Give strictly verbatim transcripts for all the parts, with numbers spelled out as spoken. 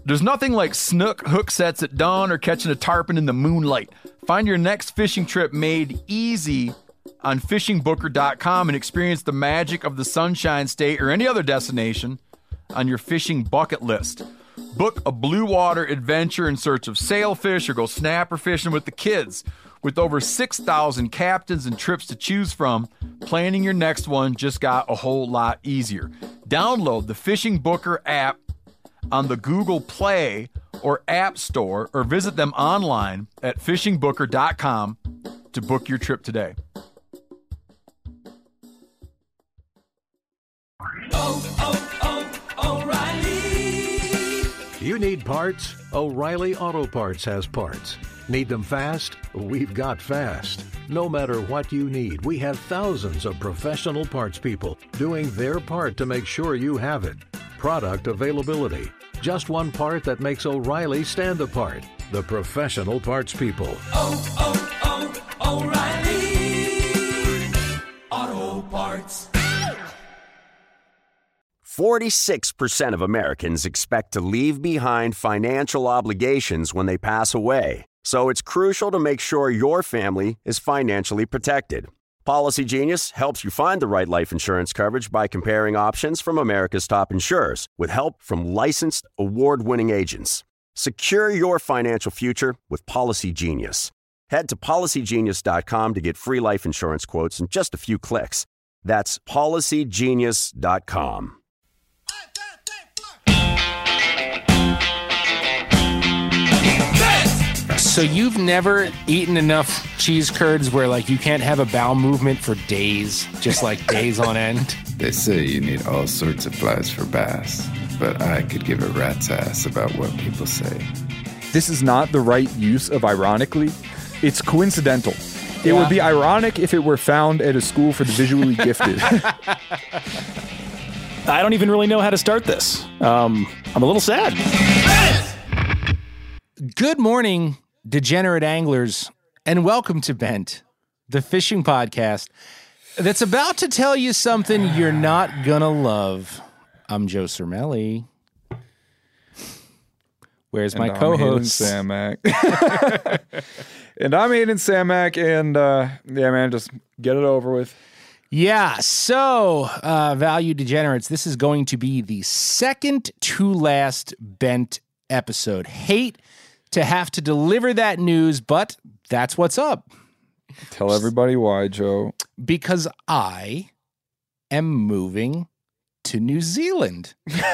There's nothing like snook hook sets at dawn or catching a tarpon in the moonlight. Find your next fishing trip made easy on fishing booker dot com and experience the magic of the Sunshine State or any other destination on your fishing bucket list. Book a blue water adventure in search of sailfish or go snapper fishing with the kids. With over six thousand captains and trips to choose from, planning your next one just got a whole lot easier. Download the Fishing Booker app on the Google Play or App Store or visit them online at fishing booker dot com to book your trip today. Oh, oh, oh, O'Reilly. You need parts? O'Reilly Auto Parts has parts. Need them fast? We've got fast. No matter what you need, we have thousands of professional parts people doing their part to make sure you have it. Product availability. Just one part that makes O'Reilly stand apart. The professional parts people. Oh, oh, oh, O'Reilly Auto Parts. forty-six percent of Americans expect to leave behind financial obligations when they pass away. So it's crucial to make sure your family is financially protected. Policy Genius helps you find the right life insurance coverage by comparing options from America's top insurers with help from licensed, award-winning agents. Secure your financial future with Policy Genius. Head to policy genius dot com to get free life insurance quotes in just a few clicks. That's policy genius dot com. So you've never eaten enough cheese curds where, like, you can't have a bowel movement for days, just like days on end? They say you need all sorts of flies for bass, but I could give a rat's ass about what people say. This is not the right use of ironically. It's coincidental. It Yeah. would be ironic if it were found at a school for the visually gifted. I don't even really know how to start this. Um, I'm a little sad. Good morning, degenerate anglers, and welcome to Bent, the fishing podcast that's about to tell you something you're not gonna love. I'm Joe Cermelli. Where's my And co-host? I'm Hayden Samak. And I'm Hayden Samak, and uh, yeah, man, just get it over with. Yeah, so, uh, value degenerates, this is going to be the second to last Bent episode. Hate to have to deliver that news, but that's what's up. Tell everybody why, Joe. Because I am moving to New Zealand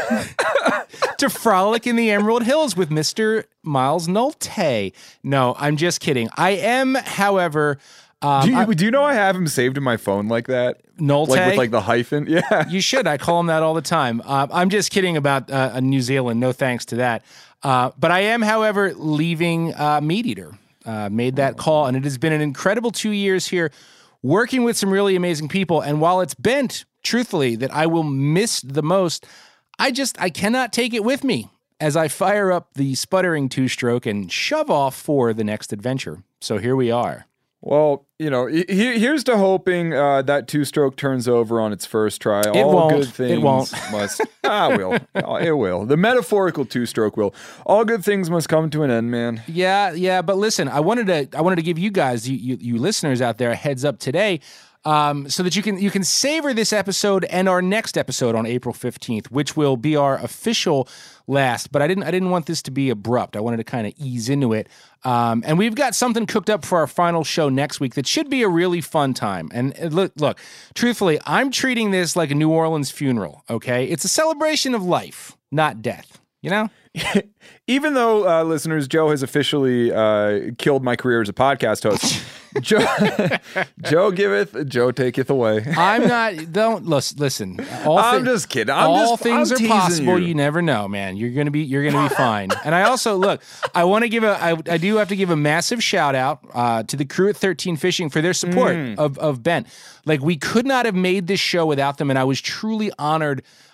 to frolic in the Emerald Hills with Mister Miles Nolte. No, I'm just kidding. I am, however... Um, do, you, I, do you know I have him saved in my phone like that? Nolte? Like with like the hyphen? Yeah. You should. I call him that all the time. Uh, I'm just kidding about uh, New Zealand. No thanks to that. Uh, but I am, however, leaving uh, Meat Eater. Uh, made that call, and it has been an incredible two years here working with some really amazing people. And while it's Bent, truthfully, that I will miss the most, I just, I cannot take it with me as I fire up the sputtering two-stroke and shove off for the next adventure. So here we are. Well, you know, he, here's to hoping uh, that two-stroke turns over on its first try. It All won't. good things It won't. must. Ah, will. It will. The metaphorical two-stroke will. All good things must come to an end, man. Yeah, yeah, but listen, I wanted to, I wanted to give you guys, you, you, you listeners out there, a heads up today, um, so that you can, you can savor this episode and our next episode on April fifteenth, which will be our official last. But I didn't, I didn't want this to be abrupt. I wanted to kind of ease into it. Um, and we've got something cooked up for our final show next week that should be a really fun time. And uh, look, look, truthfully, I'm treating this like a New Orleans funeral, okay? It's a celebration of life, not death, you know? Even though, uh, listeners, Joe has officially uh, killed my career as a podcast host, Joe, Joe giveth, Joe taketh away. I'm not, don't, listen, listen. All I'm thi- just kidding. I'm all just, things I'm are teasing possible. You. You never know, man. You're going to be, you're going to be fine. And I also, look, I want to give a, I, I do have to give a massive shout out uh, to the crew at thirteen Fishing for their support Mm. of, of Bent. Like, we could not have made this show without them. And I was truly honored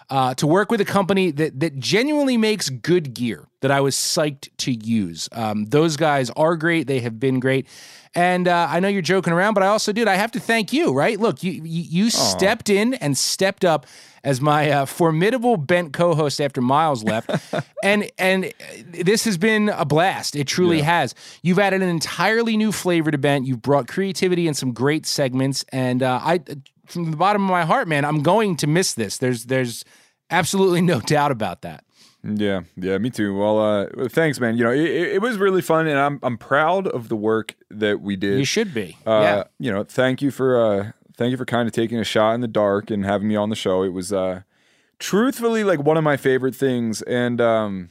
uh, to work with a company that that genuinely makes good gear that I was psyched to use. Um, those guys are great. They have been great. And uh, I know you're joking around, but I also, dude, I have to thank you, right? Look, you you, you stepped in and stepped up as my uh, formidable bent co-host after Miles left. and and this has been a blast. It truly yeah. has. You've added an entirely new flavor to Bent. You've brought creativity and some great segments. And uh, I, from the bottom of my heart, man, I'm going to miss this. There's there's absolutely no doubt about that. Yeah, yeah, me too. Well, uh, thanks, man. You know, it, it was really fun, and I'm I'm proud of the work that we did. You should be. Uh, yeah. You know, thank you for uh, thank you for kind of taking a shot in the dark and having me on the show. It was uh, truthfully like one of my favorite things, and um,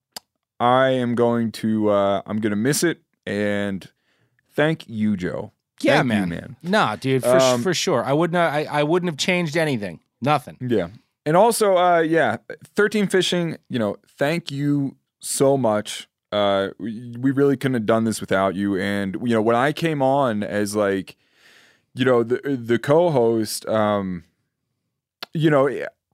I am going to uh, I'm going to miss it. And thank you, Joe. Yeah, thank man. You, man. Nah, dude, for Um, for sure. I would not. I, I wouldn't have changed anything. Nothing. Yeah. And also, uh, yeah, thirteen Fishing, you know, thank you so much. Uh, we, we really couldn't have done this without you. And, you know, when I came on as like, you know, the the co-host, um, you know,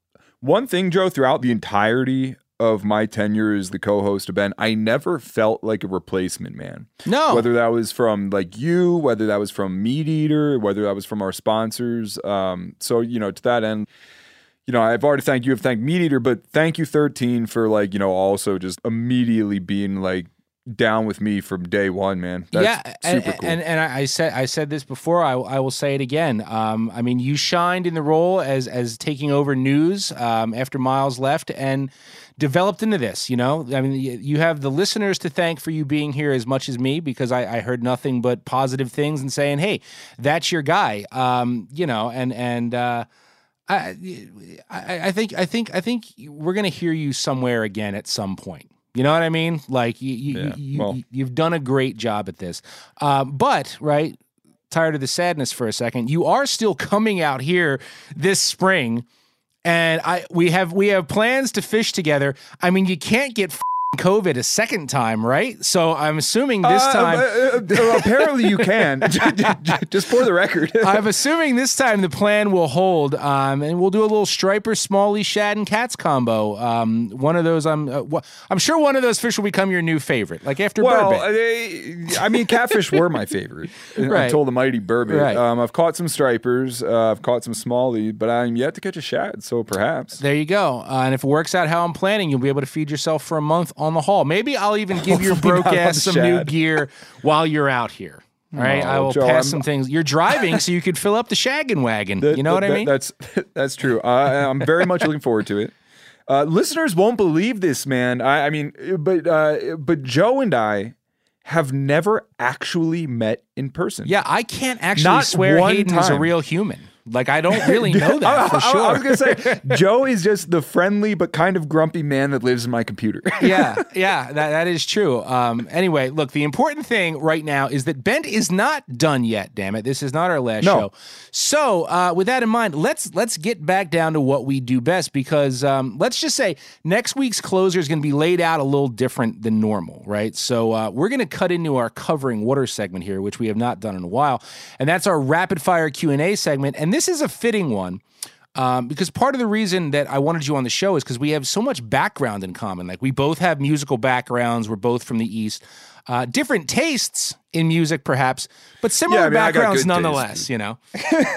one thing, Joe, throughout the entirety of my tenure as the co-host of Ben, I never felt like a replacement, man. No. Whether that was from like you, whether that was from Meat Eater, whether that was from our sponsors. Um, so, you know, to that end, you know, I've already thanked you, I've thanked Meat Eater, but thank you, thirteen, for like, you know, also just immediately being like down with me from day one, man. That's yeah, and, super cool. and and I said I said this before. I, I will say it again. Um, I mean, you shined in the role as as taking over news um, after Miles left and developed into this. You know, I mean, you have the listeners to thank for you being here as much as me, because I, I heard nothing but positive things and saying, "Hey, that's your guy." Um, you know, and and. Uh, I, I I think I think I think we're gonna hear you somewhere again at some point. You know what I mean? Like you, you, Yeah, you, well. you you've done a great job at this. Uh, but right, tired of the sadness for a second. You are still coming out here this spring, and I we have we have plans to fish together. I mean, you can't get f- COVID a second time, right? So I'm assuming this Uh, time. uh, uh, apparently you can. Just for the record. I'm assuming this time the plan will hold, um, and we'll do a little striper, smalley, shad, and cats combo. Um, one of those, I'm, uh, wh- I'm sure one of those fish will become your new favorite, like after Well, burbot. they, I mean, catfish were my favorite Right. until the mighty burbot. Right. Um, I've caught some stripers, uh, I've caught some smallie, but I'm yet to catch a shad. So perhaps. There you go. Uh, and if it works out how I'm planning, you'll be able to feed yourself for a month on the haul. Maybe I'll even give your Hopefully broke not on ass some new shad. gear while you're out here. All right, Oh, I will Joe, pass I'm- some things. You're driving, so you could fill up the shaggin' wagon. That- you know what that- I mean? That's that's true. Uh, I'm very much looking forward to it. Uh, listeners won't believe this, man. I, I mean, but uh, but Joe and I have never actually met in person. Yeah, I can't actually Not swear one Hayden is a time. real human. Like, I don't really know that for I, sure. I was gonna say Joe is just the friendly but kind of grumpy man that lives in my computer. yeah, yeah, that, that is true. Um, anyway, look, the important thing right now is that Bent is not done yet. Damn it, this is not our last No. show. So, uh, with that in mind, let's let's get back down to what we do best, because um, let's just say next week's closer is going to be laid out a little different than normal, right? So, uh, we're going to cut into our covering water segment here, which we have not done in a while, and that's our rapid fire Q and A segment. And this is a fitting one. Um, because part of the reason that I wanted you on the show is because we have so much background in common. Like, we both have musical backgrounds. We're both from the East. Uh, different tastes in music, perhaps, but similar Yeah, I mean, I got backgrounds good nonetheless, taste. you know?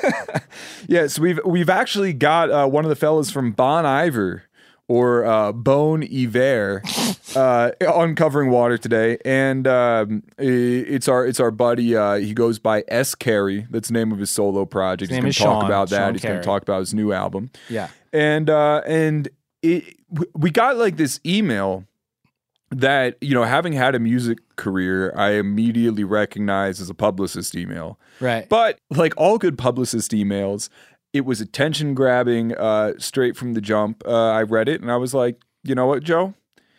Yeah, so we've we've actually got uh, one of the fellas from Bon Iver, or uh, Bon Iver, uh, on Covering Water today, and um, i- it's our it's our buddy. Uh, he goes by S. Carey. That's the name of his solo project. His name He's is going to talk Sean- about that. Sean He's going Carey. to talk about his new album. Yeah. And uh, and it, w- we got like this email that, you know, having had a music career, I immediately recognized as a publicist email. Right. But like all good publicist emails, it was attention grabbing uh, straight from the jump. Uh, I read it and I was like, you know what, Joe?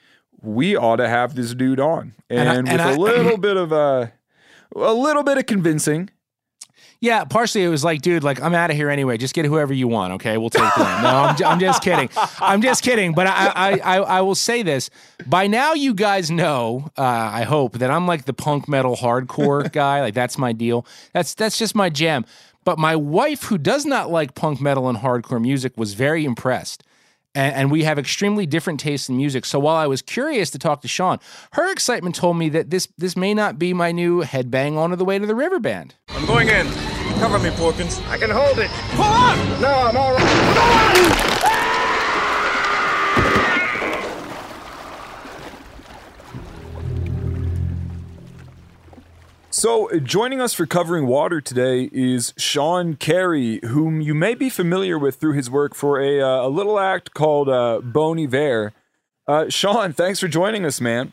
We ought to have this dude on. And, And I- with and a I- little bit of uh, a little bit of convincing. Yeah, partially it was like, dude, like, I'm out of here anyway. Just get whoever you want, okay? We'll take them. No, I'm, j- I'm just kidding. I'm just kidding. But I, I, I, I will say this. By now, you guys know, uh, I hope, that I'm like the punk metal hardcore guy. Like, that's my deal. That's that's just my jam. But my wife, who does not like punk metal and hardcore music, was very impressed. and, and we have extremely different tastes in music. So while I was curious to talk to Sean, her excitement told me that this this may not be my new Headbang On to the Way to the River band. I'm going in. Cover me, Porkins. I can hold it. Pull up! No, I'm all right. So, joining us for Covering Water today is Sean Carey, whom you may be familiar with through his work for a, uh, a little act called uh, Bon Iver. Uh, Sean, thanks for joining us, man.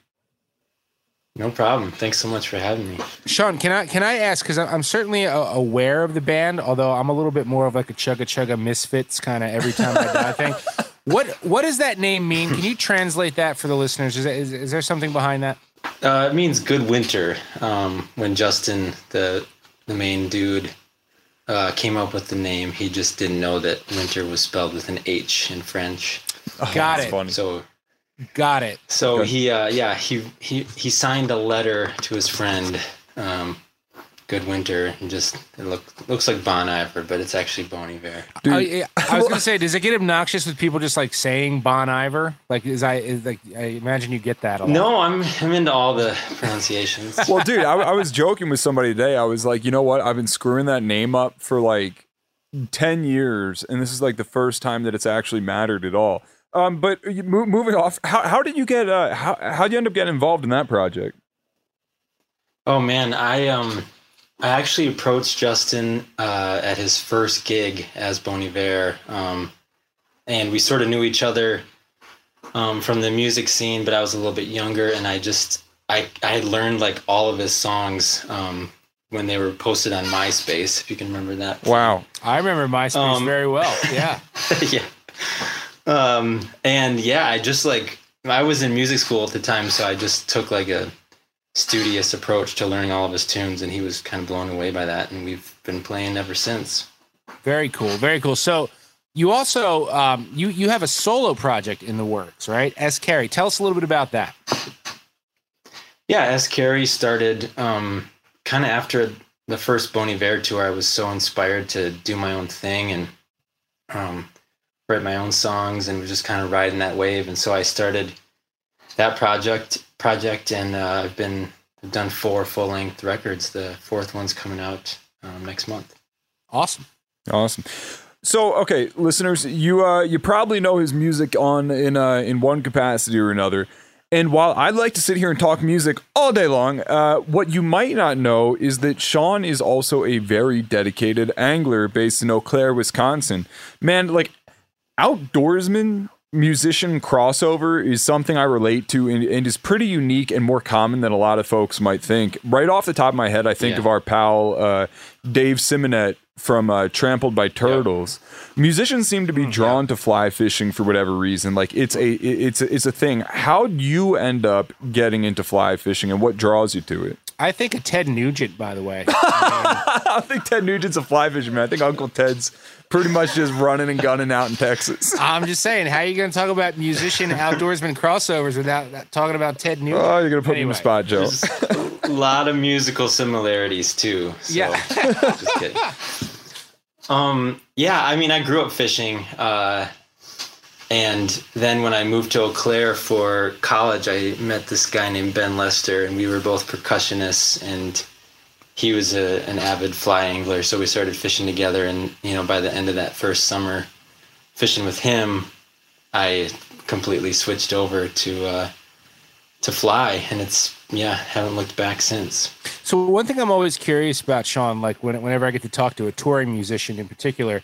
No problem. Thanks so much for having me. Sean, can I can I ask, because I'm certainly a, aware of the band, although I'm a little bit more of like a Chugga Chugga Misfits kind of every time I die thing. What what does that name mean? Can you translate that for the listeners? Is, that, is, is there something behind that? Uh, it means good winter. Um, when Justin, the the main dude, uh, came up with the name, he just didn't know that winter was spelled with an H in French. Oh, Got it. Funny. So, Got it. So Good. he, uh, yeah, he he he signed a letter to his friend, um, Good Winter, and just it look, looks like Bon Iver, but it's actually Bon Iver. I, I was gonna say, does it get obnoxious with people just like saying Bon Iver? Like, is I is like I imagine you get that a lot. No, I'm I'm into all the pronunciations. Well, dude, I, I was joking with somebody today. I was like, you know what? I've been screwing that name up for like ten years, and this is like the first time that it's actually mattered at all. Um, but you, mo- moving off, how how did you get? Uh, how how did you end up getting involved in that project? Oh man, I um. I actually approached Justin uh, at his first gig as Bon Iver, um, and we sort of knew each other um, from the music scene, but I was a little bit younger, and I just I, I had learned like all of his songs um, when they were posted on MySpace, if you can remember that. Wow. I remember MySpace um, very well, yeah. yeah. Um, and yeah, I just like, I was in music school at the time, so I just took like a studious approach to learning all of his tunes, and he was kind of blown away by that, and we've been playing ever since. Very cool, very cool. So you also um, you you have a solo project in the works, right? S. Carey, tell us a little bit about that. Yeah, S. Carey started um, kind of after the first Bon Iver tour. I was so inspired to do my own thing and um, write my own songs, and was just kind of riding that wave. And so I started that project. project and uh, I've been I've done four full-length records. The fourth one's coming out um, next month. Awesome. Awesome. So, okay, listeners, you uh, you probably know his music on in uh, in one capacity or another. And while I'd like to sit here and talk music all day long, uh, what you might not know is that Sean is also a very dedicated angler based in Eau Claire, Wisconsin. Man, like, outdoorsman musician crossover is something I relate to and, and is pretty unique and more common than a lot of folks might think. Right off the top of my head, I think yeah. of our pal uh, Dave Simonet from uh, Trampled by Turtles. Yep. Musicians seem to be drawn yeah. to fly fishing for whatever reason. Like it's a it's a, it's a thing. How do you end up getting into fly fishing, and what draws you to it? I think of Ted Nugent, by the way. I, mean, I think Ted Nugent's a fly fisherman. I think Uncle Ted's pretty much just running and gunning out in Texas. I'm just saying, how are you going to talk about musician outdoorsman crossovers without talking about Ted Nugent? Oh, you're going to put anyway. me in the spot, Joe. There's a lot of musical similarities, too. So, yeah. Just kidding. Um, yeah, I mean, I grew up fishing. Uh, and then when I moved to Eau Claire for college, I met this guy named Ben Lester, and we were both percussionists, and he was a, an avid fly angler, so we started fishing together. And, you know, by the end of that first summer fishing with him, I completely switched over to uh, to fly, and it's, yeah, haven't looked back since. So one thing I'm always curious about, Sean, like when, whenever I get to talk to a touring musician in particular,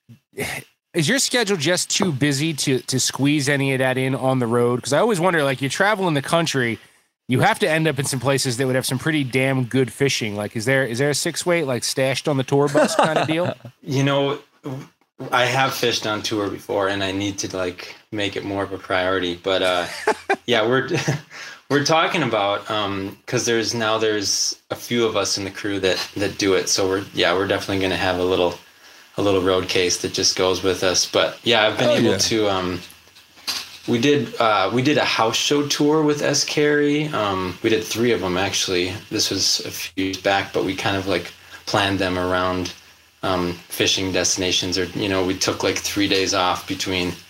is your schedule just too busy to to squeeze any of that in on the road? Because I always wonder, like, you travel in the country, you have to end up in some places that would have some pretty damn good fishing. Like, is there is there a six weight like stashed on the tour bus kind of deal? You know, I have fished on tour before, and I need to like make it more of a priority. But uh, yeah, we're we're talking about um, because there's now there's a few of us in the crew that that do it. So we're yeah we're definitely going to have a little a little road case that just goes with us. But yeah, I've been oh, able yeah. to. Um, We did uh, we did a house show tour with S. Carey. Um, we did three of them, actually. This was a few years back, but we kind of like planned them around um, fishing destinations. Or, you know, we took like three days off between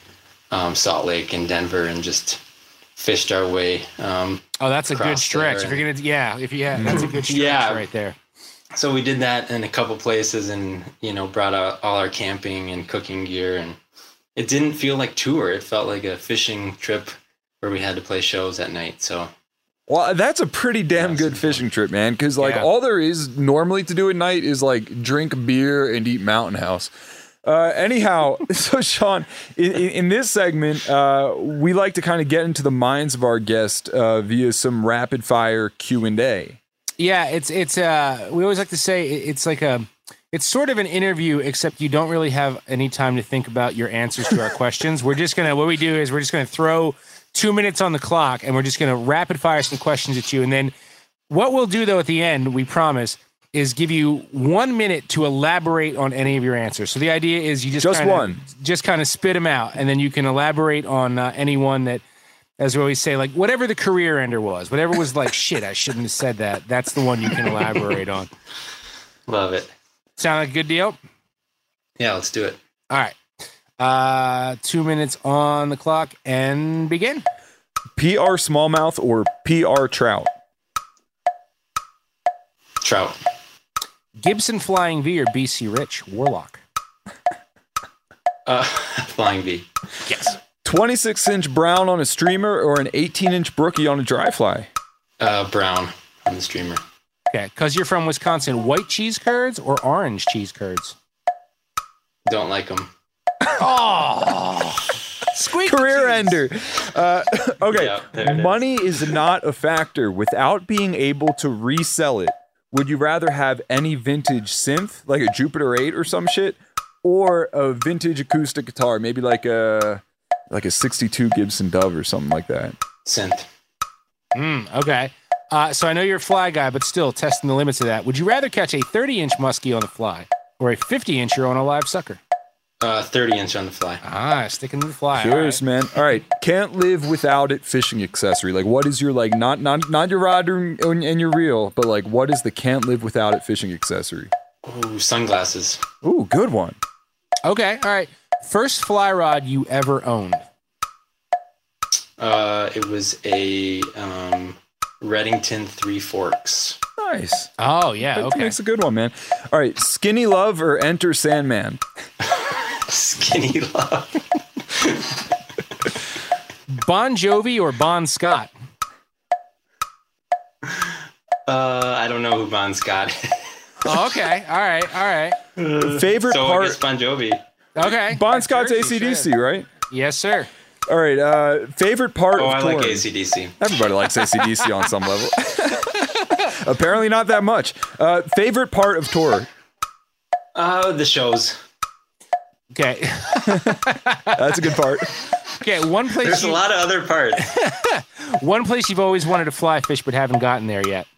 um, Salt Lake and Denver and just fished our way. Um, oh, that's a good stretch. there. If you're gonna, yeah, if you have, that's a good stretch Yeah. right there. So we did that in a couple places, and you know, brought out all our camping and cooking gear, and it didn't feel like tour. It felt like a fishing trip where we had to play shows at night. So. Well, that's a pretty damn good fishing trip, man. Because like Yeah. all there is normally to do at night is like drink beer and eat Mountain House. Uh, anyhow, so Sean, in, in, in this segment, uh, we like to kind of get into the minds of our guest uh, via some rapid fire Q and A. Yeah, it's it's uh we always like to say it- it's like a it's sort of an interview, except you don't really have any time to think about your answers to our questions. We're just gonna what we do is we're just gonna throw two minutes on the clock, and we're just gonna rapid fire some questions at you, and then what we'll do though at the end, we promise, is give you one minute to elaborate on any of your answers. So the idea is you just Just kinda, one. just kind of spit them out, and then you can elaborate on uh, any one that, as we always say, like whatever the career ender was, whatever was like, shit, I shouldn't have said that. That's the one you can elaborate on. Love it. Sound like a good deal? Yeah, let's do it. All right. Uh, two minutes on the clock and begin. P R smallmouth or P R trout? Trout. Gibson Flying V or B C Rich Warlock? Uh, Flying V. Yes. twenty-six inch brown on a streamer or an eighteen inch brookie on a dry fly? Uh, brown on the streamer. Okay, because you're from Wisconsin, white cheese curds or orange cheese curds? Don't like them. Oh, squeak Career ender. Uh, okay, Yeah, there it is. money is not a factor. Without being able to resell it, would you rather have any vintage synth, like a Jupiter eight or some shit, or a vintage acoustic guitar, maybe like a like a sixty-two Gibson Dove or something like that? Synth. Mm, okay. Uh, so I know you're a fly guy, but still testing the limits of that. Would you rather catch a thirty inch muskie on the fly or a fifty incher on a live sucker? Uh, thirty inch on the fly. Ah, sticking to the fly. All Curious, right. man. All right, can't live without it fishing accessory. Like, what is your like not not not your rod and, and your reel, but like, what is the can't live without it fishing accessory? Ooh, sunglasses. Ooh, good one. Okay, all right. First fly rod you ever owned? Uh, it was a um, Reddington Three Forks. Nice. Oh, yeah, That okay. makes a good one, man. All right, Skinny Love or Enter Sandman? Skinny Love. Bon Jovi or Bon Scott? Uh, I don't know who Bon Scott is. Oh, okay, all right, all right. Favorite So I part? guess Bon Jovi. Okay. Bon At Scott's first you A C D C, should. right? Yes, sir. All right, uh, favorite part Oh, of I like touring? A C D C. Everybody likes A C D C on some level. Apparently not that much. Uh, favorite part of tour? Uh, the shows. Okay. That's a good part. Okay, one place There's a you, lot of other parts. one place you've always wanted to fly fish but haven't gotten there yet.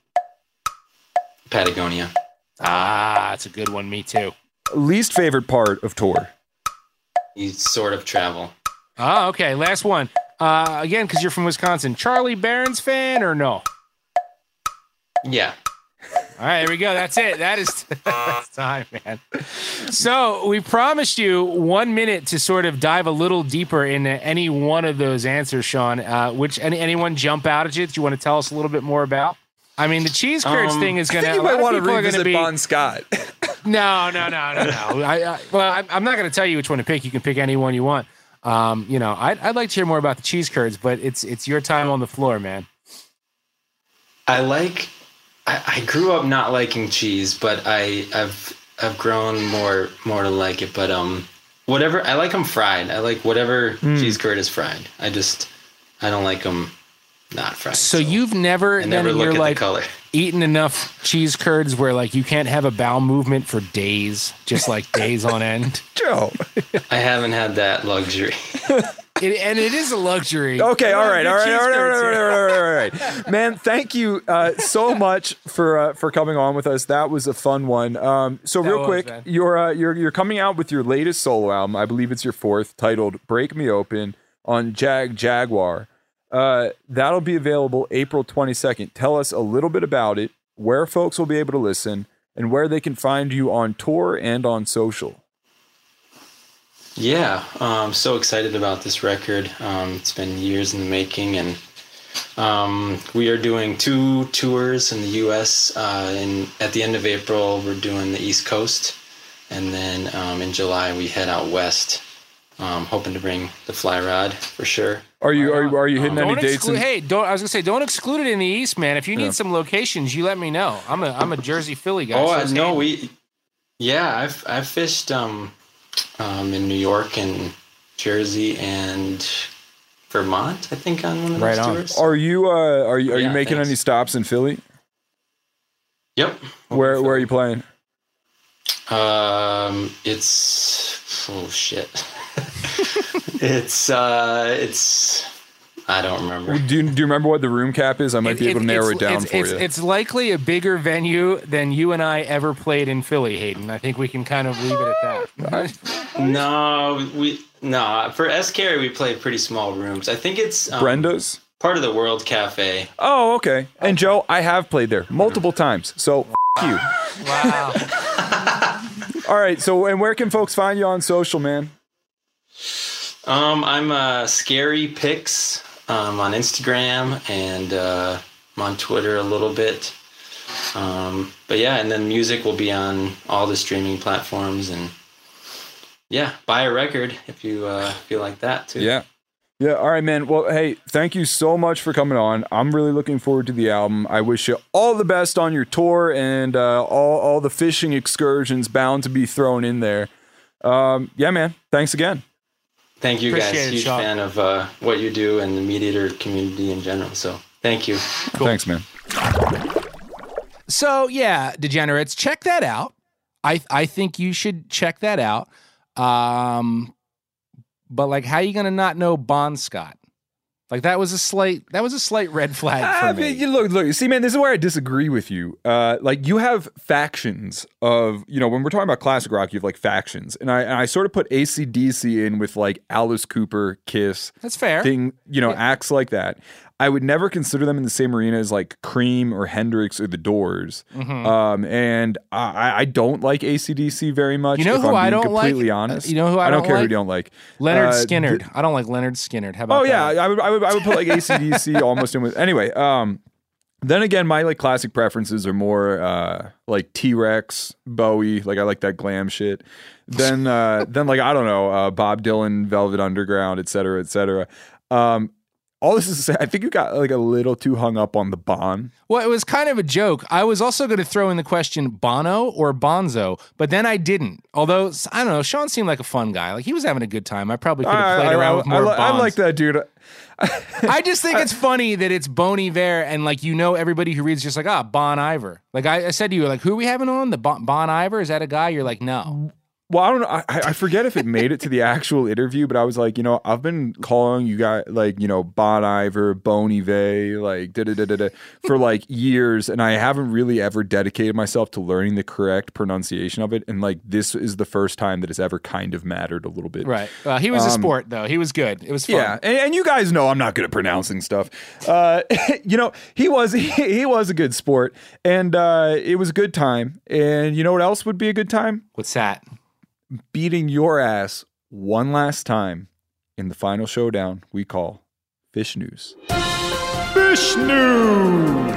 Patagonia. Ah, that's a good one. Me too. Least favorite part of tour? You sort of travel. Oh, okay. Last one. Uh, again, because you're from Wisconsin. Charlie Barron's fan or no? Yeah. All right, here we go. That's it. That is that's time, man. So we promised you one minute to sort of dive a little deeper into any one of those answers, Sean. Uh, which any, anyone jump out at you that you want to tell us a little bit more about? I mean, the cheese curds Um, thing is I going to. think you might want to revisit be, Bon Scott. No, no, no, no, no. I, I, well, I'm, I'm not going to tell you which one to pick. You can pick any one you want. Um, you know, I'd, I'd like to hear more about the cheese curds, but it's it's your time on the floor, man. I like. I, I grew up not liking cheese, but I I've I've grown more more to like it. But um, whatever I like them fried. I like whatever cheese curd is fried. I just I don't like them not fried. So you've never I then never in look your at life the color. eaten enough cheese curds where like you can't have a bowel movement for days, just like days on end. Joe. I haven't had that luxury. It, and it is a luxury. Okay, all right, all right, Cheese all right, all right, curds all right, here. all right, all right. Man, thank you uh, so much for uh, for coming on with us. That was a fun one. Um, so That real was, quick, man. you're uh, you're you're coming out with your latest solo album. I believe it's your fourth, titled "Break Me Open" on Jag Jaguar. Uh, that'll be available April twenty-second. Tell us a little bit about it, where folks will be able to listen, and where they can find you on tour and on social. Yeah, I'm so excited about this record. Um, it's been years in the making, and um, we are doing two tours in the U S Uh, and at the end of April, we're doing the East Coast, and then um, in July we head out west, um, hoping to bring the fly rod for sure. Are you are you are you hitting Don't any dates? exclude, in- hey, don't. I was gonna say, don't exclude it in the East, man. If you need Yeah. some locations, you let me know. I'm a I'm a Jersey Philly guy. Oh, so I it's no, handy. we, yeah, I've I've fished um, um, in New York and Jersey and Vermont, I think, on one of Right those on. tours. Are you uh, are you are you Yeah, making thanks. any stops in Philly? Yep. Where where are you playing? Um, it's oh shit. it's uh, it's I don't remember. Do you, do you remember what the room cap is? I might It- be able to narrow it's, it down it's, for it's, you. It's likely a bigger venue than you and I ever played in Philly, Hayden. I think we can kind of leave it at that. No, we no for S Carry we play pretty small rooms. I think it's um, Brenda's? part of the World Cafe. Oh, okay. And Joe, I have played there multiple times. So f- you. Wow. All right. So, and where can folks find you on social, man? Um, I'm uh, Scary Pics um, on Instagram, and uh, I'm on Twitter a little bit. Um, but yeah, and then music will be on all the streaming platforms, and yeah, buy a record if you uh, feel like that too. Yeah. Yeah. All right, man. Well, hey, thank you so much for coming on. I'm really looking forward to the album. I wish you all the best on your tour and uh, all, all the fishing excursions bound to be thrown in there. Um, yeah, man. Thanks again. Thank you Appreciate guys. it, Huge Sean. fan of uh, what you do and the Mediator community in general. So thank you. Thanks, man. So yeah, degenerates, check that out. I I think you should check that out. Um, but like, how you gonna not know Bon Scott? Like that was a slight that was a slight red flag for I me. mean, you look, look. See, man, this is where I disagree with you. Uh, like, you have factions of, you know, when we're talking about classic rock, you have like factions, and I and I sort of put A C D C in with like Alice Cooper, Kiss, That's fair. thing, you know, acts like that. I would never consider them in the same arena as like Cream or Hendrix or The Doors. Mhm. Um, and I, I don't like A C D C very much. You know if who I'm I being don't like? completely honest. You know who I I don't don't care who like? you don't like. Leonard Uh, Skinner. th- I don't like Leonard Skinner. How about Oh that? yeah, I would, I would, I would put like A C D C almost in with. Anyway, um, then again, my like classic preferences are more uh like T-Rex, Bowie. Like I like that glam shit. Then, uh, then like I don't know, uh, Bob Dylan, Velvet Underground, et cetera, et cetera. Um, all this is to say, I think you got like a little too hung up on the Bon. Well, it was kind of a joke. I was also going to throw in the question Bono or Bonzo, but then I didn't. Although, I don't know, Sean seemed like a fun guy. Like he was having a good time. I probably could have played I, around I, with I, more I, I Bonds. like that dude. I just think it's funny that it's Bon Iver and like, you know, everybody who reads just like, ah, Bon Iver. Like I, I said to you, like, who are we having on? The Bon, bon Iver? Is that a guy? You're like, no. Well, I don't know. I, I forget if it made it to the actual interview, but I was like, you know, I've been calling you guys like, you know, Bon Iver, Bon Iver, like da da da da da for like years, and I haven't really ever dedicated myself to learning the correct pronunciation of it. And like, this is the first time that it's ever kind of mattered a little bit. Right. Uh, he was a Um, sport though. He was good. It was fun. Yeah, and, and you guys know I'm not good at pronouncing stuff. Uh, you know, he was he, he was a good sport, and uh, it was a good time. And you know what else would be a good time? What's that? Beating your ass one last time in the final showdown we call Fish News. Fish News!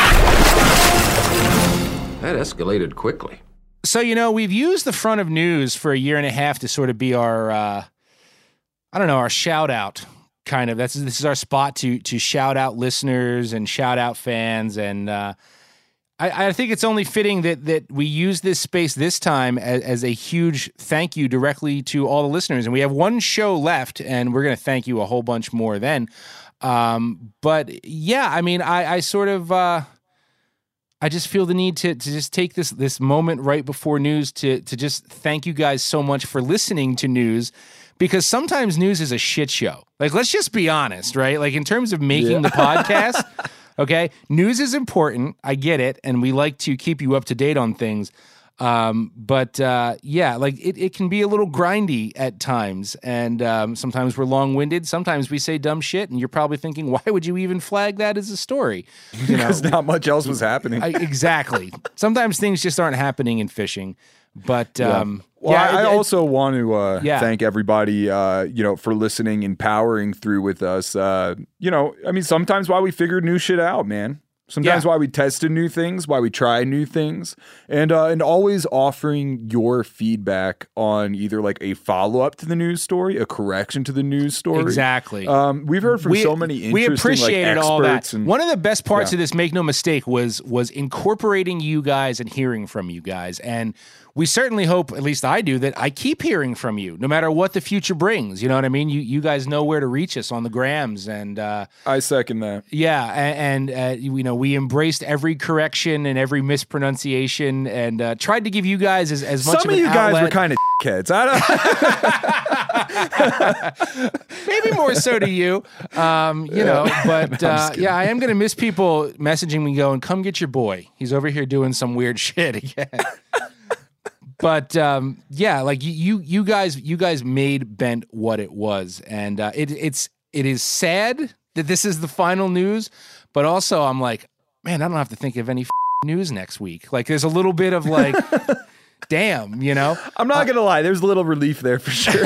That escalated quickly. So, you know, we've used the front of news for a year and a half to sort of be our, uh, I don't know, our shout out kind of. That's this is our spot to to shout out listeners and shout out fans. And uh, I, I think it's only fitting that that we use this space this time as, as a huge thank you directly to all the listeners. And we have one show left, and we're going to thank you a whole bunch more then. Um, but yeah, I mean, I, I sort of. Uh, I just feel the need to to just take this this moment right before news to to just thank you guys so much for listening to news, because sometimes news is a shit show. Like, let's just be honest, right? Like, in terms of making Yeah. the podcast, okay, news is important. I get it, and we like to keep you up to date on things. Um, but uh, yeah, like it, it can be a little grindy at times, and um, sometimes we're long-winded. Sometimes we say dumb shit, and you're probably thinking, why would you even flag that as a story? You know, Because not much else was happening. I, exactly. Sometimes things just aren't happening in fishing. But um, Well, yeah, I, I it- it- also want to uh, Yeah. thank everybody, uh, you know, for listening and powering through with us. Uh, you know, I mean, sometimes why we figured new shit out, man. Sometimes Yeah. why we tested new things, why we try new things, and uh, and always offering your feedback on either like a follow up to the news story, a correction to the news story. Exactly. Um, we've heard from We- so many interesting we appreciated like, all that. experts and- One of the best parts Yeah. of this, make no mistake, was was incorporating you guys and hearing from you guys. And we certainly hope, at least I do, that I keep hearing from you, no matter what the future brings. You know what I mean? You you guys know where to reach us on the grams, and uh, I second that. yeah, a- and, uh, you know, we embraced every correction and every mispronunciation, and uh, tried to give you guys as, as much Some of of an you guys outlet. were kind of kids. I don't. Maybe more so to you, um, you know. But No, I'm uh, just kidding. yeah, I am going to miss people messaging me going, "Come get your boy. He's over here doing some weird shit again." But um, yeah, like you, you, you guys, you guys made Bent what it was, and uh, it, it's it is sad that this is the final news. But also, I'm like, man, I don't have to think of any f- news next week. Like, there's a little bit of like, damn, you know. I'm not gonna lie. There's a little relief there for sure.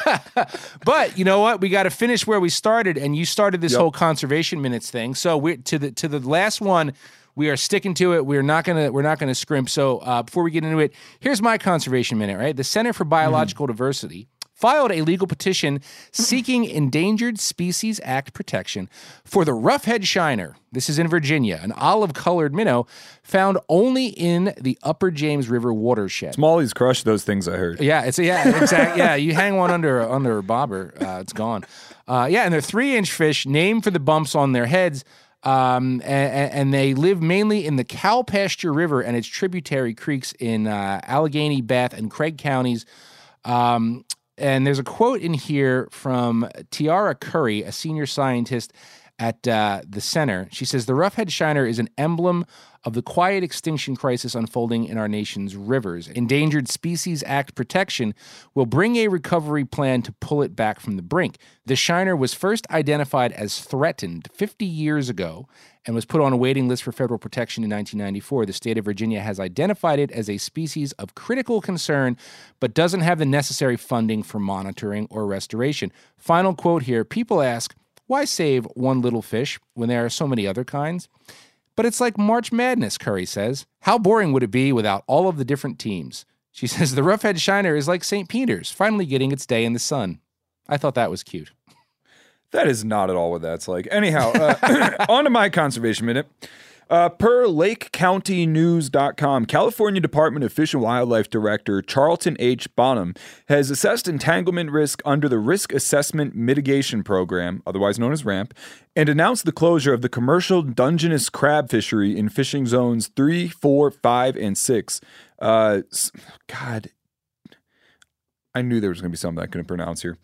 But you know what? We got to finish where we started, and you started this Yep. whole conservation minutes thing. So we're to the to the last one. We are sticking to it. We're not gonna we're not gonna scrimp. So uh, before we get into it, here's my conservation minute. Right, the Center for Biological Diversity filed a legal petition seeking Endangered Species Act protection for the rough-head shiner. This is in Virginia, an olive-colored minnow found only in the Upper James River watershed. Smalley's crushed those things. I heard. Yeah, it's a, yeah, exactly. Yeah, you hang one under under a bobber, uh, it's gone. Uh, yeah, and they're three-inch fish named for the bumps on their heads, um, and, and they live mainly in the Cow Pasture River and its tributary creeks in uh, Allegheny, Bath, and Craig counties. Um, and there's a quote in here from Tiara Curry, a senior scientist at uh, the center. She says, "The rough-head shiner is an emblem of the quiet extinction crisis unfolding in our nation's rivers. Endangered Species Act protection will bring a recovery plan to pull it back from the brink. The shiner was first identified as threatened fifty years ago and was put on a waiting list for federal protection in nineteen ninety-four. The state of Virginia has identified it as a species of critical concern, but doesn't have the necessary funding for monitoring or restoration." Final quote here. People ask, why save one little fish when there are so many other kinds? But it's like March Madness, Curry says. How boring would it be without all of the different teams? She says the rough-head shiner is like Saint Peter's, finally getting its day in the sun. I thought that was cute. That is not at all what that's like. Anyhow, uh, on to my conservation minute. Uh, per Lake County News dot com, California Department of Fish and Wildlife Director Charlton H. Bonham has assessed entanglement risk under the Risk Assessment Mitigation Program, otherwise known as RAMP, and announced the closure of the commercial Dungeness crab fishery in fishing zones three, four, five, and six. Uh, s- God, I knew there was going to be something I couldn't pronounce here.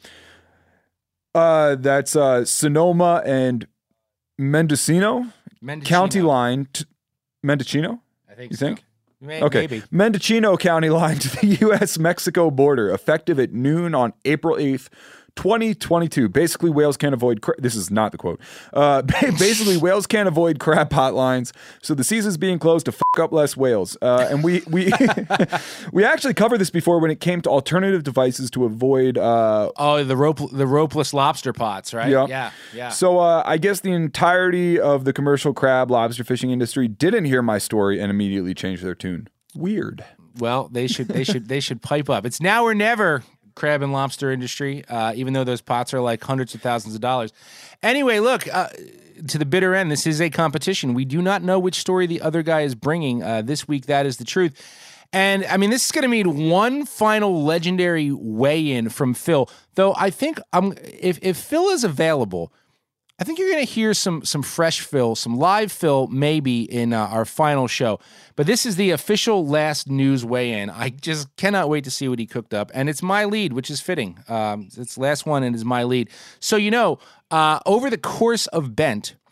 Uh, that's uh, Sonoma and Mendocino, Mendocino. County line. T- Mendocino? I think You so. think? May- Okay. Maybe. Mendocino County line to the U S Mexico border, effective at noon on April eighth, twenty twenty-two. Basically, whales can't avoid. Cra- this is not the quote. Uh, basically, whales can't avoid crab pot lines, so the season's being closed to fuck up less whales. Uh, and we we we actually covered this before when it came to alternative devices to avoid. Uh, Oh, the rope, the ropeless lobster pots, right? Yeah. yeah, yeah. So uh, I guess the entirety of the commercial crab lobster fishing industry didn't hear my story and immediately changed their tune. Weird. Well, they should, they should, they should pipe up. It's now or never, crab and lobster industry. Uh, even though those pots are like hundreds of thousands of dollars. Anyway, look. Uh, To the bitter end, this is a competition. We do not know which story the other guy is bringing. Uh, this week, that is the truth. And, I mean, this is going to mean one final legendary weigh-in from Phil. Though I think um, if, if Phil is available, I think you're going to hear some some fresh Phil, some live Phil maybe in uh, our final show. But this is the official last news weigh-in. I just cannot wait to see what he cooked up. And it's my lead, which is fitting. Um, it's the last one and it's my lead. So, you know, uh, over the course of Bent,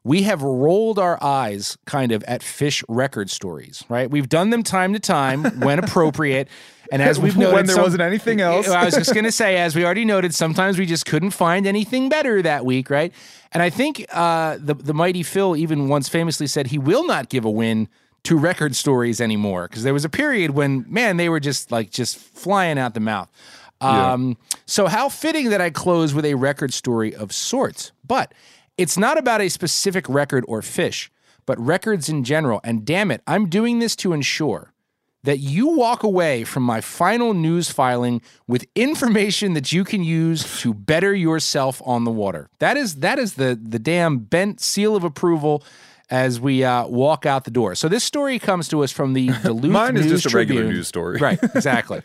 we have rolled our eyes kind of at fish record stories, right? We've done them time to time when appropriate. And as we've noted, when there some, wasn't anything else. I was just going to say, as we already noted, sometimes we just couldn't find anything better that week, right? And I think uh, the, the mighty Phil even once famously said he will not give a win to record stories anymore, because there was a period when, man, they were just like just flying out the mouth. Um, yeah. So how fitting that I close with a record story of sorts. But it's not about a specific record or fish, but records in general. And damn it, I'm doing this to ensure that you walk away from my final news filing with information that you can use to better yourself on the water. That is that is the the damn bent seal of approval as we uh, walk out the door. So this story comes to us from the Duluth Mine is News just a Tribune. regular news story. Right, exactly.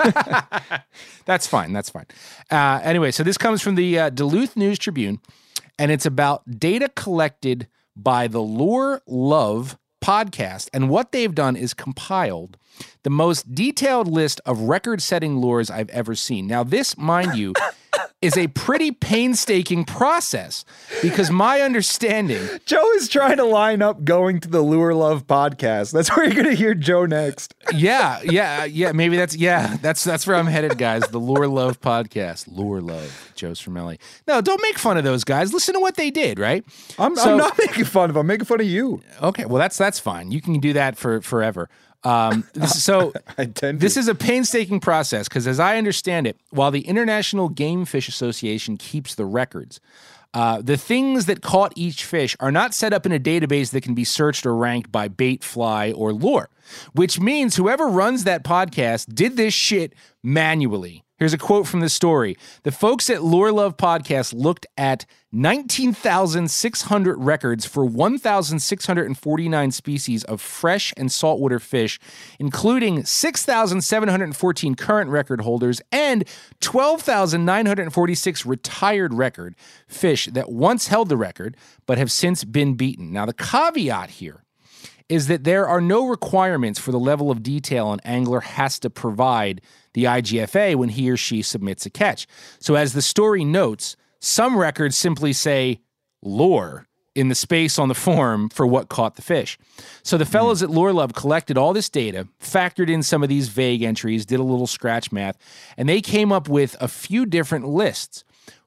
That's fine, that's fine. Uh, anyway, so this comes from the uh, Duluth News Tribune, and it's about data collected by the Lure Love podcast. And what they've done is compiled the most detailed list of record-setting lures I've ever seen. Now, this, mind you, is a pretty painstaking process, because my understanding... Joe is trying to line up going to the Lure Love podcast. That's where you're going to hear Joe next. Yeah, yeah, yeah. Maybe that's, yeah, that's that's where I'm headed, guys. The Lure Love podcast. Lure Love, Joe Stromelli. No, don't make fun of those guys. Listen to what they did, right? I'm, So- I'm not making fun of them. I'm making fun of you. Okay, well, that's that's fine. You can do that for forever. Um, this, so I tend this to. is a painstaking process, because as I understand it, while the International Game Fish Association keeps the records, uh, the things that caught each fish are not set up in a database that can be searched or ranked by bait, fly, or lure, which means whoever runs that podcast did this shit manually. Here's a quote from the story. The folks at Lure Love Podcast looked at nineteen thousand six hundred records for one thousand six hundred forty-nine species of fresh and saltwater fish, including six thousand seven hundred fourteen current record holders and twelve thousand nine hundred forty-six retired record fish that once held the record but have since been beaten. Now, the caveat here is that there are no requirements for the level of detail an angler has to provide the I G F A when he or she submits a catch. So as the story notes, some records simply say lure in the space on the form for what caught the fish. So the fellows at Lure Love collected all this data, factored in some of these vague entries, did a little scratch math, and they came up with a few different lists.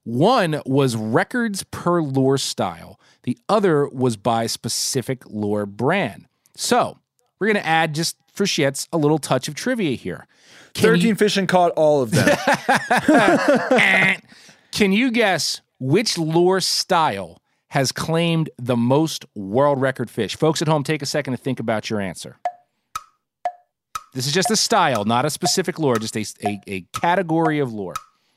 One was records per lure style. The other was by specific lure brand. So we're going to add, just for shits, a little touch of trivia here. Can thirteen you, fishing caught all of them. Can you guess which lure style has claimed the most world record fish? Folks at home, take a second to think about your answer. This is just a style, not a specific lure, just a, a, a category of lure.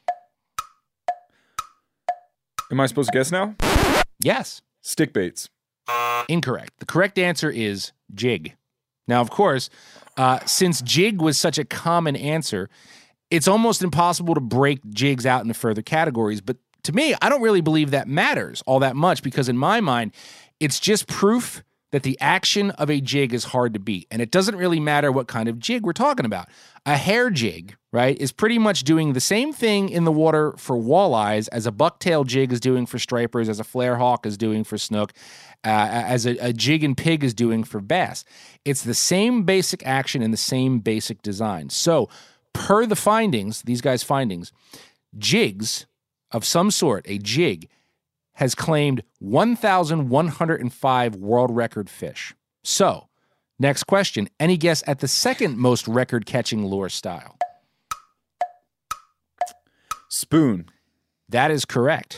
Am I supposed to guess now? Yes. Stick baits. Incorrect. The correct answer is jig. Now, of course, uh, since jig was such a common answer, it's almost impossible to break jigs out into further categories. But to me, I don't really believe that matters all that much, because in my mind, it's just proof that the action of a jig is hard to beat. And it doesn't really matter what kind of jig we're talking about. A hair jig, right, is pretty much doing the same thing in the water for walleyes as a bucktail jig is doing for stripers, as a flare hawk is doing for snook, uh, as a, a jig and pig is doing for bass. It's the same basic action and the same basic design. So, per the findings, these guys' findings, jigs of some sort, a jig, has claimed one thousand one hundred five world record fish. So, next question. Any guess at the second most record-catching lure style? Spoon. That is correct.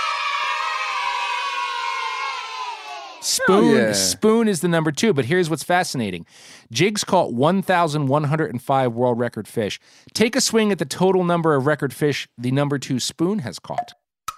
Spoon, yeah. spoon is the number two, but here's what's fascinating. Jigs caught one thousand one hundred five world record fish. Take a swing at the total number of record fish the number two spoon has caught.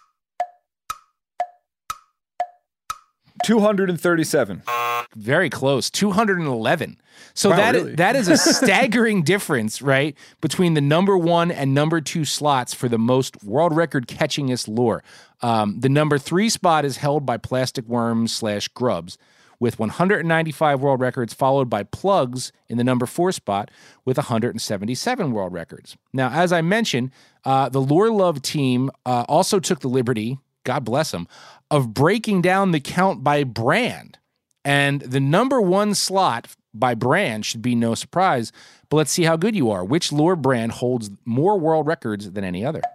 two hundred thirty-seven. Very close. two hundred eleven. So Wow, that really? is, that is a staggering difference, right, between the number one and number two slots for the most world record catchingest lure. Um, the number three spot is held by plastic worms slash grubs with one hundred ninety-five world records, followed by plugs in the number four spot with one hundred seventy-seven world records. Now, as I mentioned, uh, the Lure Love team uh, also took the liberty, God bless them, of breaking down the count by brand. And the number one slot by brand should be no surprise, but let's see how good you are. Which lure brand holds more world records than any other?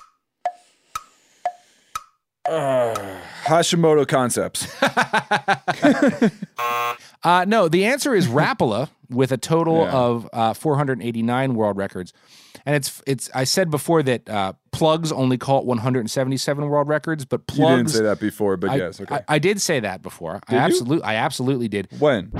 Uh, Hashimoto Concepts. uh, no, the answer is Rapala with a total Yeah. of uh, four hundred eighty-nine world records. And it's it's. I said before that uh, Plugs only caught one hundred seventy-seven world records, but Plugs. You didn't say that before, but I, yes, okay. I, I did say that before. Did I you? absolutely, I absolutely did. When?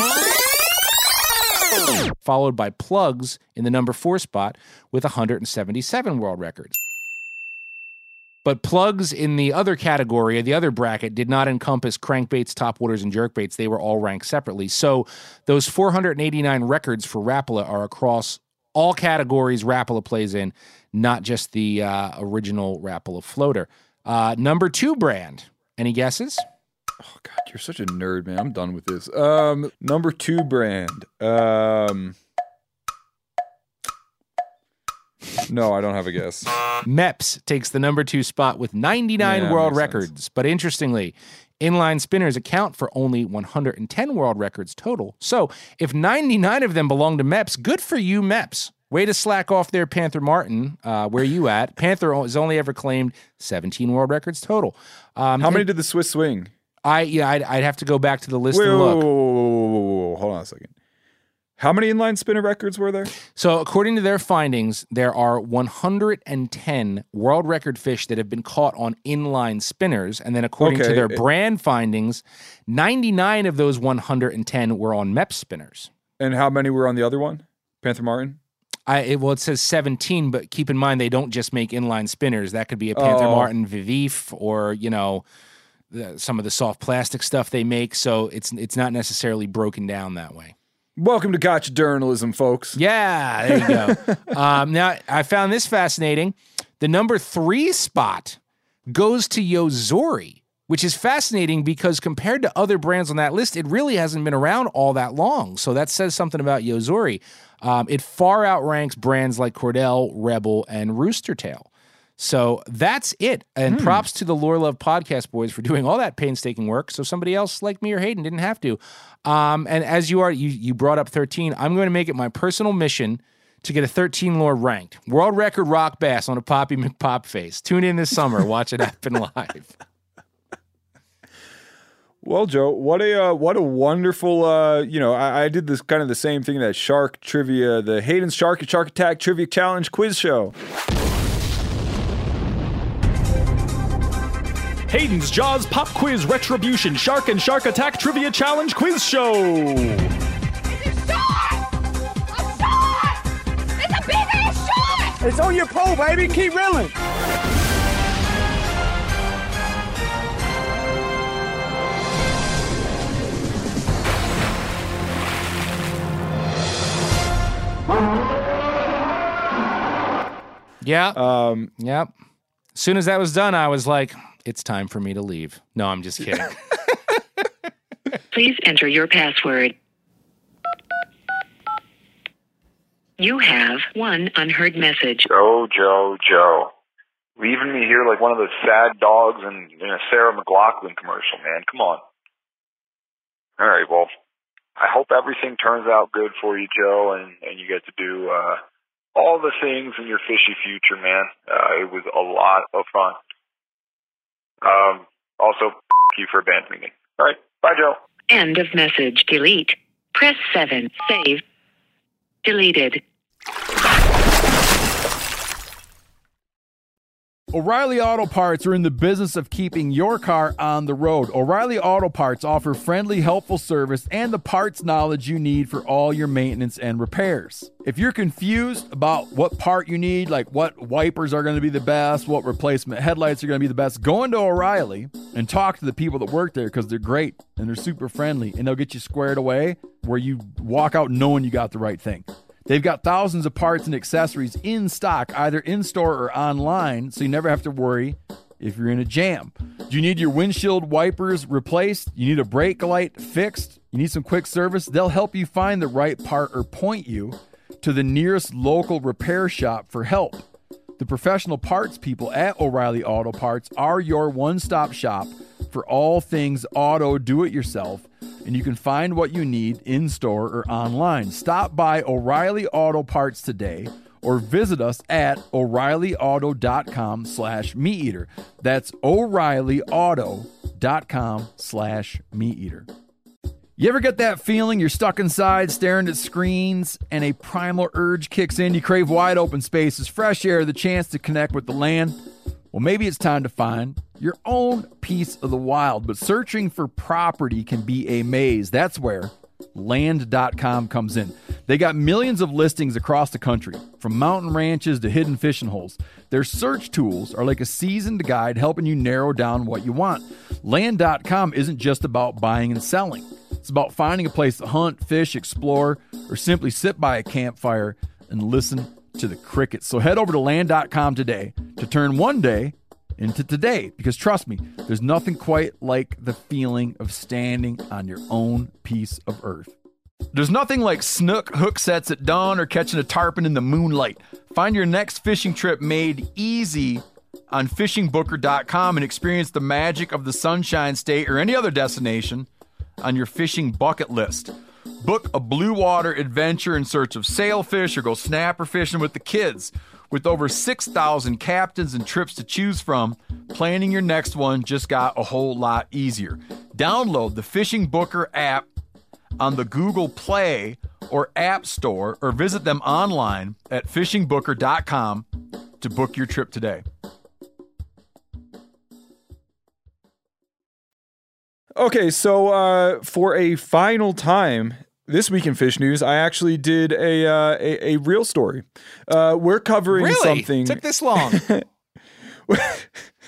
Followed by Plugs in the number four spot with one hundred seventy-seven world records. But Plugs in the other category, the other bracket, did not encompass crankbaits, topwaters, and jerkbaits. They were all ranked separately. So those four hundred eighty-nine records for Rapala are across all categories Rapala plays in, not just the uh, original Rapala floater. Uh, number two brand. Any guesses? Oh, God, you're such a nerd, man. I'm done with this. Um, number two brand. Um, no, I don't have a guess. Mepps takes the number two spot with ninety-nine Yeah, world makes records. But interestingly, inline spinners account for only one hundred ten world records total. So if ninety-nine of them belong to Mepps, good for you, Mepps. Way to slack off there, Panther Martin. Uh, where you at? Panther has only ever claimed seventeen world records total. Um, How many did the Swiss swing? I yeah, I'd, I'd have to go back to the list Wait, and whoa, look. whoa, whoa, whoa, whoa, whoa, hold on a second. How many inline spinner records were there? So according to their findings, there are one hundred ten world record fish that have been caught on inline spinners. And then according Okay. to their brand findings, ninety-nine of those one hundred ten were on Mepps spinners. And how many were on the other one? Panther Martin? I it, Well, it says seventeen, but keep in mind they don't just make inline spinners. That could be a Panther Oh. Martin Vivif or, you know, the, some of the soft plastic stuff they make. So it's it's not necessarily broken down that way. Welcome to Gotcha Journalism, folks. Yeah, there you go. um, now, I found this fascinating. The number three spot goes to Yozori, which is fascinating because compared to other brands on that list, it really hasn't been around all that long. So that says something about Yozori. Um, it far outranks brands like Cordell, Rebel, and Rooster Tail. So that's it. And Hmm. props to the Lore Love Podcast boys for doing all that painstaking work. So somebody else like me or Hayden didn't have to. Um, and as you are, you, you brought up thirteen, I'm going to make it my personal mission to get a thirteen lore ranked. World record rock bass on a Poppy McPop face. Tune in this summer. Watch it happen live. Well, Joe, what a uh, what a wonderful uh, you know. I, I did this kind of the same thing that Shark Trivia, the Hayden's Shark and Shark Attack Trivia Challenge quiz show. Hayden's Jaws Pop Quiz Retribution Shark and Shark Attack Trivia Challenge Quiz Show. It's on your pole, baby. Keep reeling. Yeah. Um, yep. As soon as that was done, I was like, it's time for me to leave. No, I'm just kidding. Please enter your password. You have one unheard message. Joe, Joe, Joe. Leaving me here like one of those sad dogs in, in a Sarah McLachlan commercial, man. Come on. All right, well, I hope everything turns out good for you, Joe, and, and you get to do uh, all the things in your fishy future, man. Uh, it was a lot of fun. Um, also, f- you for abandoning me. All right, bye, Joe. End of message. Delete. Press seven. Save. Deleted. O'Reilly Auto Parts are in the business of keeping your car on the road. O'Reilly Auto Parts offer friendly, helpful service and the parts knowledge you need for all your maintenance and repairs. If you're confused about what part you need, like what wipers are going to be the best, what replacement headlights are going to be the best, go into O'Reilly and talk to the people that work there because they're great and they're super friendly and they'll get you squared away where you walk out knowing you got the right thing. They've got thousands of parts and accessories in stock, either in-store or online, so you never have to worry if you're in a jam. Do you need your windshield wipers replaced? You need a brake light fixed? You need some quick service? They'll help you find the right part or point you to the nearest local repair shop for help. The professional parts people at O'Reilly Auto Parts are your one-stop shop for all things auto do-it-yourself, and you can find what you need in-store or online. Stop by O'Reilly Auto Parts today or visit us at O'Reillyauto.com slash meat eater. That's O'Reillyauto.com slash meat eater. You ever get that feeling you're stuck inside staring at screens and a primal urge kicks in? You crave wide open spaces, fresh air, the chance to connect with the land? Well, maybe it's time to find your own piece of the wild, but searching for property can be a maze. That's where land dot com comes in. They got millions of listings across the country, from mountain ranches to hidden fishing holes. Their search tools are like a seasoned guide helping you narrow down what you want. land dot com isn't just about buying and selling. It's about finding a place to hunt, fish, explore, or simply sit by a campfire and listen to the crickets. So head over to land dot com today to turn one day into today, because trust me, there's nothing quite like the feeling of standing on your own piece of earth. There's nothing like snook hook sets at dawn or catching a tarpon in the moonlight. Find your next fishing trip made easy on fishing booker dot com and experience the magic of the Sunshine State or any other destination on your fishing bucket list. Book a blue water adventure in search of sailfish or go snapper fishing with the kids. With over six thousand captains and trips to choose from, planning your next one just got a whole lot easier. Download the Fishing Booker app on the Google Play or App Store, or visit them online at fishing booker dot com to book your trip today. Okay, so uh, for a final time this week in Fish News, I actually did a uh, a, a real story. Uh, we're covering really? something. Took this long? F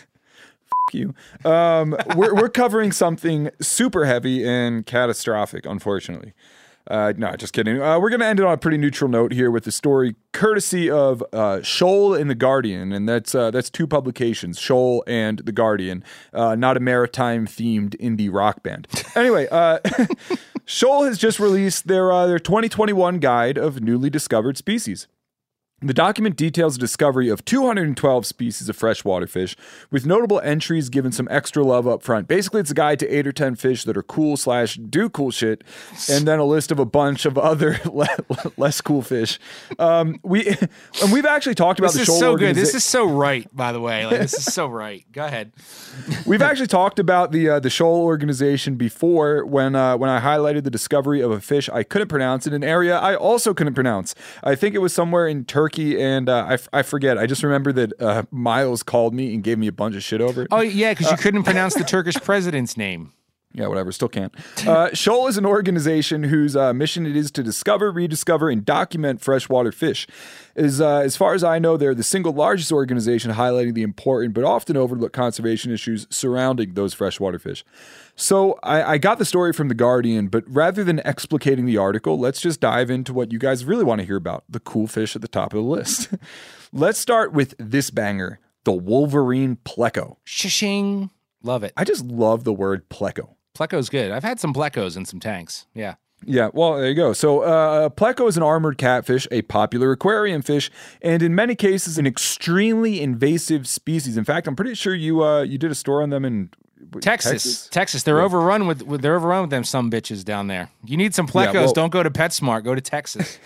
you. Um, we're we're covering something super heavy and catastrophic, unfortunately. Uh, no, just kidding. Uh, we're going to end it on a pretty neutral note here with the story courtesy of uh, Shoal and The Guardian, and that's uh, that's two publications, Shoal and The Guardian, uh, not a maritime-themed indie rock band. Anyway, uh, Shoal has just released their uh, their twenty twenty-one guide of newly discovered species. The document details the discovery of two hundred twelve species of freshwater fish, with notable entries given some extra love up front. Basically, it's a guide to eight or ten fish that are cool slash do cool shit, and then a list of a bunch of other le- less cool fish. Um, we and we've actually talked about this the is shoal so organiza- good. This is so right, by the way. Like, this is so right. Go ahead. We've actually talked about the uh, the Shoal organization before when uh, when I highlighted the discovery of a fish I couldn't pronounce in an area I also couldn't pronounce. I think it was somewhere in Turkey, and uh, I, f- I forget. I just remember that uh, Miles called me and gave me a bunch of shit over it. Oh, yeah, because you uh, couldn't pronounce the Turkish president's name. Yeah, whatever. Still can't. Uh, Shoal is an organization whose uh, mission it is to discover, rediscover, and document freshwater fish. As, uh, as far as I know, they're the single largest organization highlighting the important but often overlooked conservation issues surrounding those freshwater fish. So I, I got the story from The Guardian, but rather than explicating the article, let's just dive into what you guys really want to hear about, the cool fish at the top of the list. Let's start with this banger, the Wolverine pleco. Shishing. Love it. I just love the word pleco. Pleco's good. I've had some plecos in some tanks. Yeah. Yeah, well, there you go. So uh, pleco is an armored catfish, a popular aquarium fish, and in many cases, an extremely invasive species. In fact, I'm pretty sure you uh, you did a story on them in Texas. Texas. Texas. They're yeah. overrun with, with they're overrun with them some bitches down there. You need some plecos. Yeah, well, don't go to PetSmart. Go to Texas.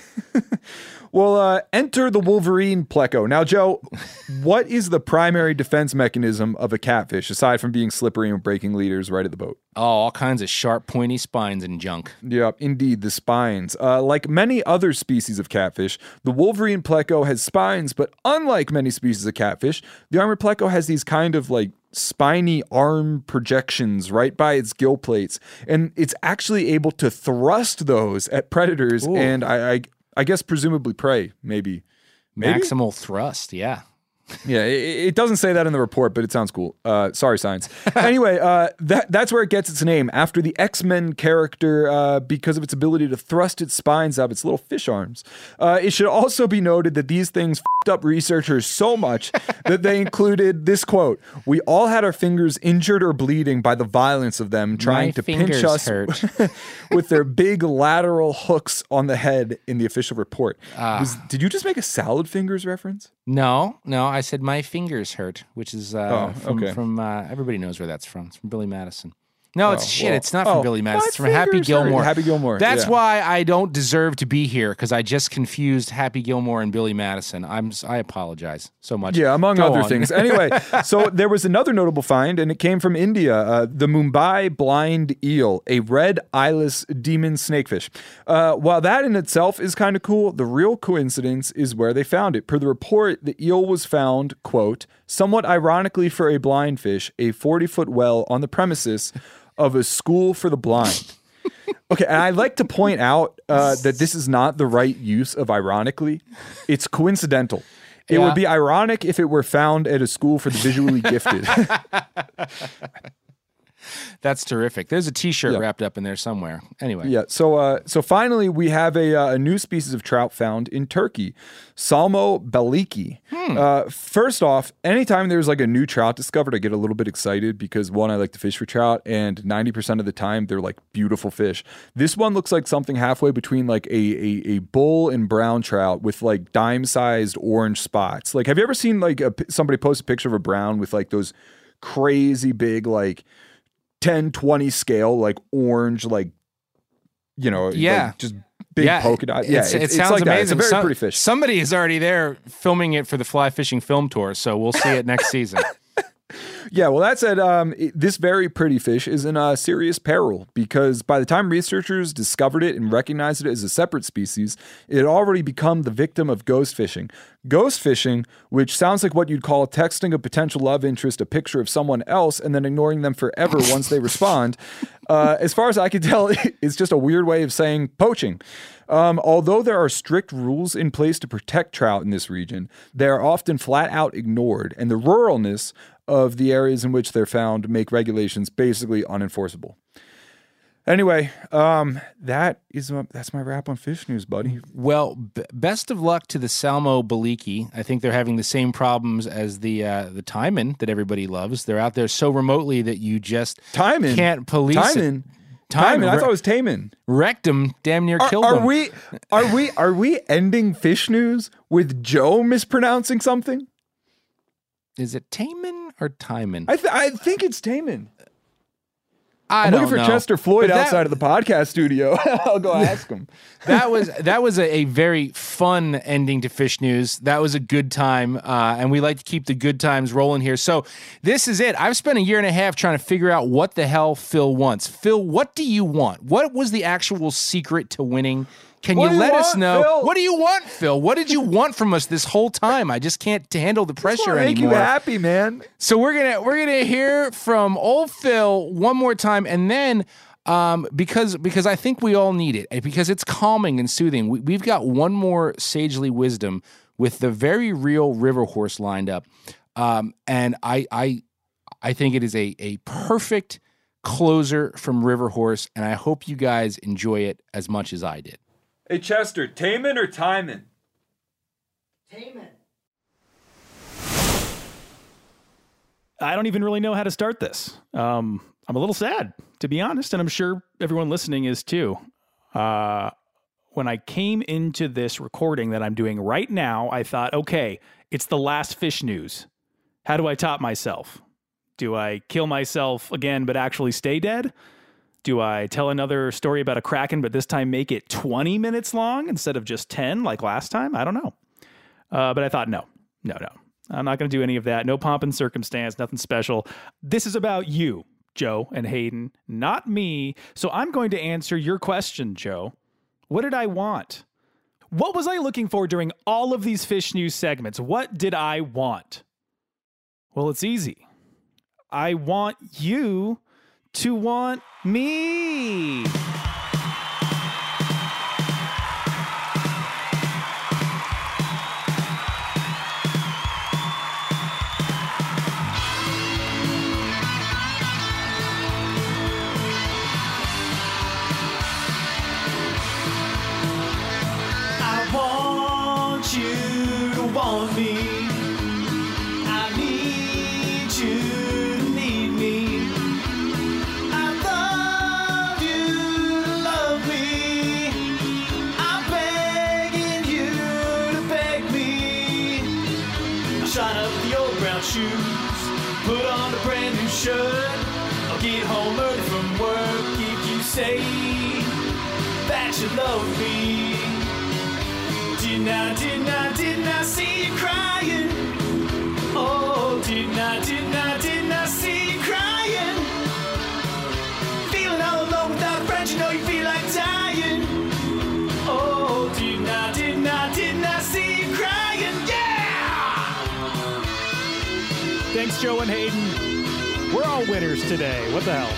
Well, uh, enter the Wolverine pleco. Now, Joe, what is the primary defense mechanism of a catfish, aside from being slippery and breaking leaders right at the boat? Oh, all kinds of sharp, pointy spines and junk. Yep, indeed, the spines. Uh, like many other species of catfish, the Wolverine pleco has spines, but unlike many species of catfish, the armored pleco has these kind of like spiny arm projections right by its gill plates, and it's actually able to thrust those at predators. Ooh. and I, I I guess presumably prey, maybe. maybe? Maximal thrust, yeah. Yeah, it, it doesn't say that in the report, but it sounds cool. Uh, sorry, science. Anyway, uh, that that's where it gets its name, after the X-Men character, uh, because of its ability to thrust its spines out of its little fish arms. Uh, it should also be noted that these things f***ed up researchers so much that they included this quote: "We all had our fingers injured or bleeding by the violence of them trying My to pinch us hurt. with their big lateral hooks on the head," in the official report. Uh, Was, did you just make a salad fingers reference? No, no, I said my fingers hurt, which is uh, Oh, from, okay. from uh, everybody knows where that's from. It's from Billy Madison. No, it's Oh, shit. well- It's not from oh, Billy Madison. my It's from Happy fingers hurt. Gilmore. Happy Gilmore, That's yeah. why I don't deserve to be here, because I just confused Happy Gilmore and Billy Madison. I'm s- I apologize so much. Yeah, among Go other on. things. Anyway, so there was another notable find, and it came from India. Uh, the Mumbai blind eel, a red eyeless demon snakefish. Uh, while that in itself is kind of cool, the real coincidence is where they found it. Per the report, the eel was found, quote, somewhat ironically for a blind fish, a forty-foot well on the premises of a school for the blind. Okay, and I'd like to point out uh, that this is not the right use of ironically. It's coincidental. It Yeah. would be ironic if it were found at a school for the visually gifted. That's terrific. There's a T-shirt Yeah. wrapped up in there somewhere. Anyway. Yeah. So, uh, so finally, we have a, uh, a new species of trout found in Turkey, Salmo baliki. Hmm. Uh, first off, anytime there's like a new trout discovered, I get a little bit excited because one, I like to fish for trout, and ninety percent of the time they're like beautiful fish. This one looks like something halfway between like a a, a bull and brown trout with like dime-sized orange spots. Like, have you ever seen like a, somebody post a picture of a brown with like those crazy big like ten, twenty scale, like orange, like, you know, Yeah. like just big Yeah, polka dot. Yeah, it's- it's, it it's sounds like that. It's a amazing. very Some- pretty fish. Somebody is already there filming it for the Fly Fishing Film Tour, so we'll see it next season. Yeah, well, that said, um, it- this very pretty fish is in uh, serious peril because by the time researchers discovered it and recognized it as a separate species, it had already become the victim of ghost fishing. Ghost fishing, which sounds like what you'd call texting a potential love interest a picture of someone else and then ignoring them forever once they respond, uh, as far as I can tell, it's just a weird way of saying poaching. Um, although there are strict rules in place to protect trout in this region, they are often flat out ignored, and the ruralness of the areas in which they're found make regulations basically unenforceable. Anyway, um, that is my, that's my wrap on fish news, buddy. Well, b- best of luck to the Salmo baliki. I think they're having the same problems as the uh, the taimen that everybody loves. They're out there so remotely that you just Taimen? can't police it. Taimen? Taimen, I thought it was Taimen. Rectum damn near Are, killed are them. we are we are we ending fish news with Joe mispronouncing something? Is it Taimen or Taimen? I th- I think it's Taimen. I I'm don't looking for know. Chester Floyd But that- outside of the podcast studio. I'll go ask him. that was that was a, a very fun ending to Fish News. That was a good time, uh, and we like to keep the good times rolling here. So this is it. I've spent a year and a half trying to figure out what the hell Phil wants. Phil, what do you want? What was the actual secret to winning? Can What you do you let us want, know? Phil? What do you want, Phil? What did you want from us this whole time? I just can't t- handle the pressure Make anymore. you happy, man. So we're gonna we're gonna hear from old Phil one more time, and then um, because because I think we all need it, and because it's calming and soothing. We, we've got one more sagely wisdom with the very real river horse lined up, um, and I I I think it is a a perfect closer from River Horse, and I hope you guys enjoy it as much as I did. Hey, Chester, Taimen or Taimen? I don't even really know how to start this. Um, I'm a little sad, to be honest, and I'm sure everyone listening is too. Uh, when I came into this recording that I'm doing right now, I thought, okay, it's the last fish news. How do I top myself? Do I kill myself again, but actually stay dead? Do I tell another story about a kraken, but this time make it twenty minutes long instead of just ten like last time? I don't know. Uh, but I thought, no, no, no. I'm not going to do any of that. No pomp and circumstance, nothing special. This is about you, Joe and Hayden, not me. So I'm going to answer your question, Joe. What did I want? What was I looking for during all of these fish news segments? What did I want? Well, it's easy. I want you to want me. I want you to want me. I need you to need me. I love you to love me. I'm begging you to beg me. shirt or get home early from work if you say that you love me. Didn't I, didn't I, didn't I see you crying? Oh, didn't I, didn't I, didn't I see you crying? Feeling all alone without friends, you know you feel like dying. Oh, didn't I, didn't I, didn't I see you crying? Yeah! Thanks, Joe and Hayden. We're all winners today. What the hell?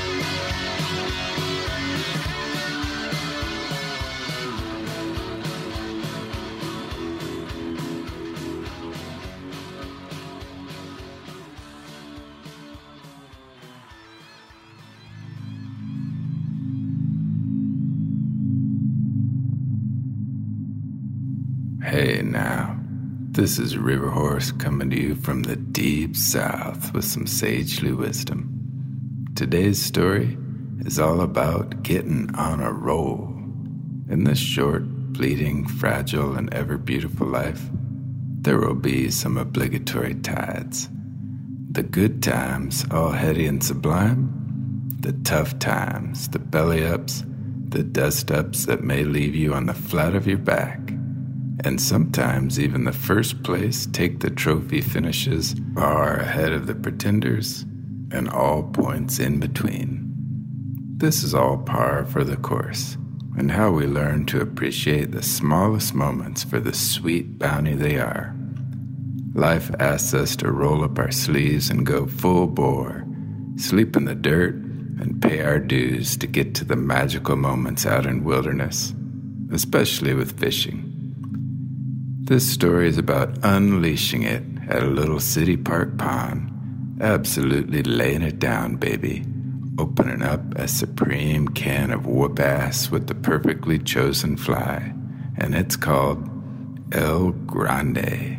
Hey now, this is River Horse coming to you from the deep south with some sagely wisdom. Today's story is all about getting on a roll. In this short, fleeting, fragile, and ever beautiful life, there will be some obligatory tides. The good times, all heady and sublime. The tough times, the belly ups, the dust ups that may leave you on the flat of your back. And sometimes even the first place take the trophy finishes far ahead of the pretenders and all points in between. This is all par for the course, and how we learn to appreciate the smallest moments for the sweet bounty they are. Life asks us to roll up our sleeves and go full bore, sleep in the dirt, and pay our dues to get to the magical moments out in wilderness, especially with fishing. This story is about unleashing it at a little city park pond, absolutely laying it down, baby, opening up a supreme can of whoop-ass with the perfectly chosen fly, and it's called El Grande.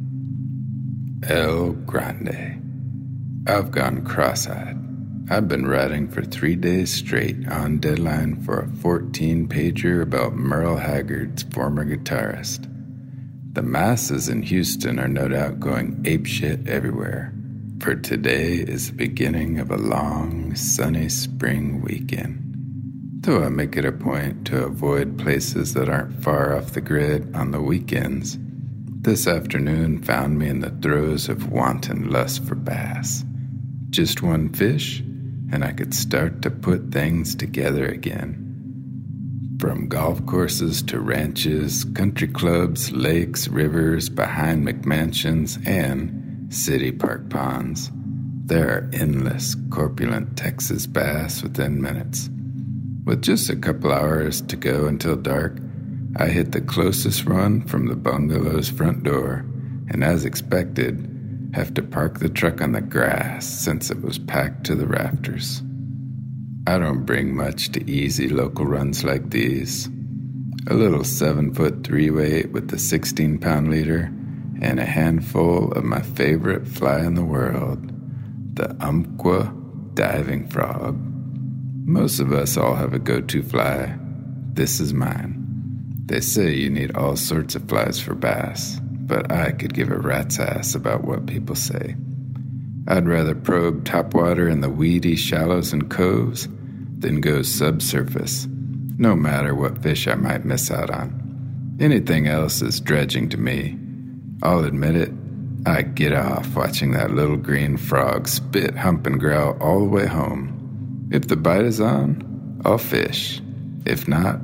El Grande. I've gone cross-eyed. I've been writing for three days straight on deadline for a fourteen-pager about Merle Haggard's former guitarist. The masses in Houston are no doubt going apeshit everywhere, for today is the beginning of a long, sunny spring weekend. Though I make it a point to avoid places that aren't far off the grid on the weekends, this afternoon found me in the throes of wanton lust for bass. Just one fish, and I could start to put things together again. From golf courses to ranches, country clubs, lakes, rivers, behind McMansions, and city park ponds, there are endless, corpulent Texas bass within minutes. With just a couple hours to go until dark, I hit the closest run from the bungalow's front door, and as expected, have to park the truck on the grass since it was packed to the rafters. I don't bring much to easy local runs like these. A little seven-foot three-weight with the sixteen-pound leader and a handful of my favorite fly in the world, the Umpqua diving frog. Most of us all have a go-to fly. This is mine. They say you need all sorts of flies for bass, but I could give a rat's ass about what people say. I'd rather probe topwater in the weedy shallows and coves than go subsurface, no matter what fish I might miss out on. Anything else is dredging to me. I'll admit it, I get off watching that little green frog spit, hump, and growl all the way home. If the bite is on, I'll fish. If not,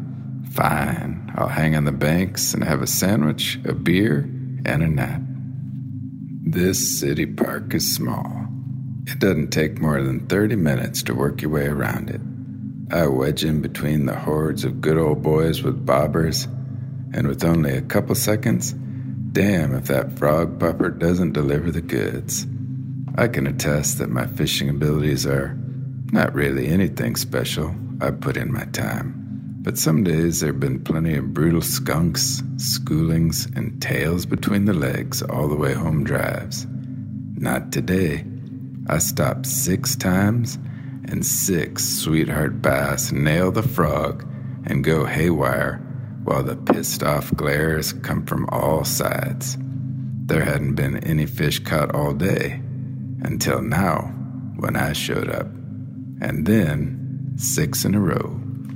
fine, I'll hang on the banks and have a sandwich, a beer, and a nap. This city park is small. It doesn't take more than thirty minutes to work your way around it. I wedge in between the hordes of good old boys with bobbers, and with only a couple seconds, damn if that frog pupper doesn't deliver the goods. I can attest that my fishing abilities are not really anything special. I put in my time. But some days there have been plenty of brutal skunks, schoolings, and tails between the legs all the way home drives. Not today. I stopped six times, and six sweetheart bass nail the frog and go haywire while the pissed-off glares come from all sides. There hadn't been any fish caught all day, until now, when I showed up. And then six in a row.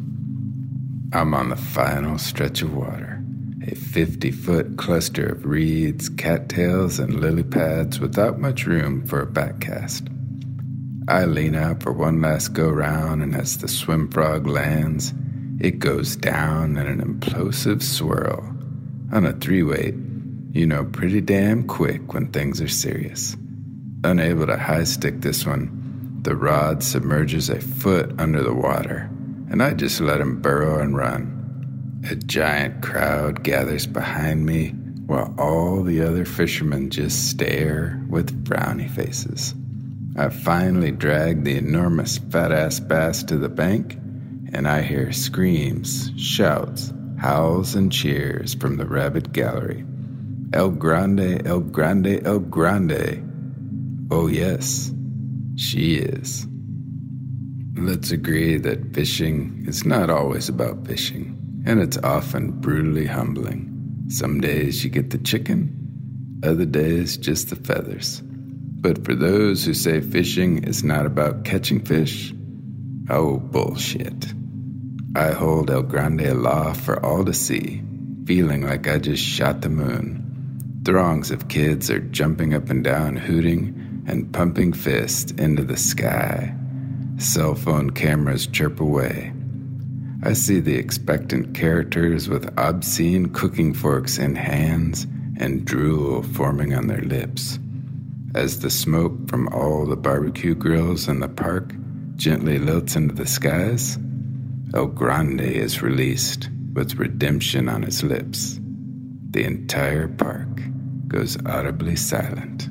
I'm on the final stretch of water, a fifty-foot cluster of reeds, cattails, and lily pads without much room for a backcast. I lean out for one last go-round, and as the swim frog lands, it goes down in an implosive swirl. On a three-weight, you know pretty damn quick when things are serious. Unable to high-stick this one, the rod submerges a foot under the water, and I just let him burrow and run. A giant crowd gathers behind me, while all the other fishermen just stare with frowny faces. I finally drag the enormous fat-ass bass to the bank, and I hear screams, shouts, howls, and cheers from the rabid gallery. El Grande, El Grande, El Grande. Oh yes, she is. Let's agree that fishing is not always about fishing, and it's often brutally humbling. Some days you get the chicken, other days just the feathers. But for those who say fishing is not about catching fish, oh, bullshit. I hold El Grande aloft for all to see, feeling like I just shot the moon. Throngs of kids are jumping up and down, hooting and pumping fists into the sky. Cell phone cameras chirp away. I see the expectant characters with obscene cooking forks in hands and drool forming on their lips. As the smoke from all the barbecue grills in the park gently lilts into the skies, El Grande is released with redemption on its lips. The entire park goes audibly silent.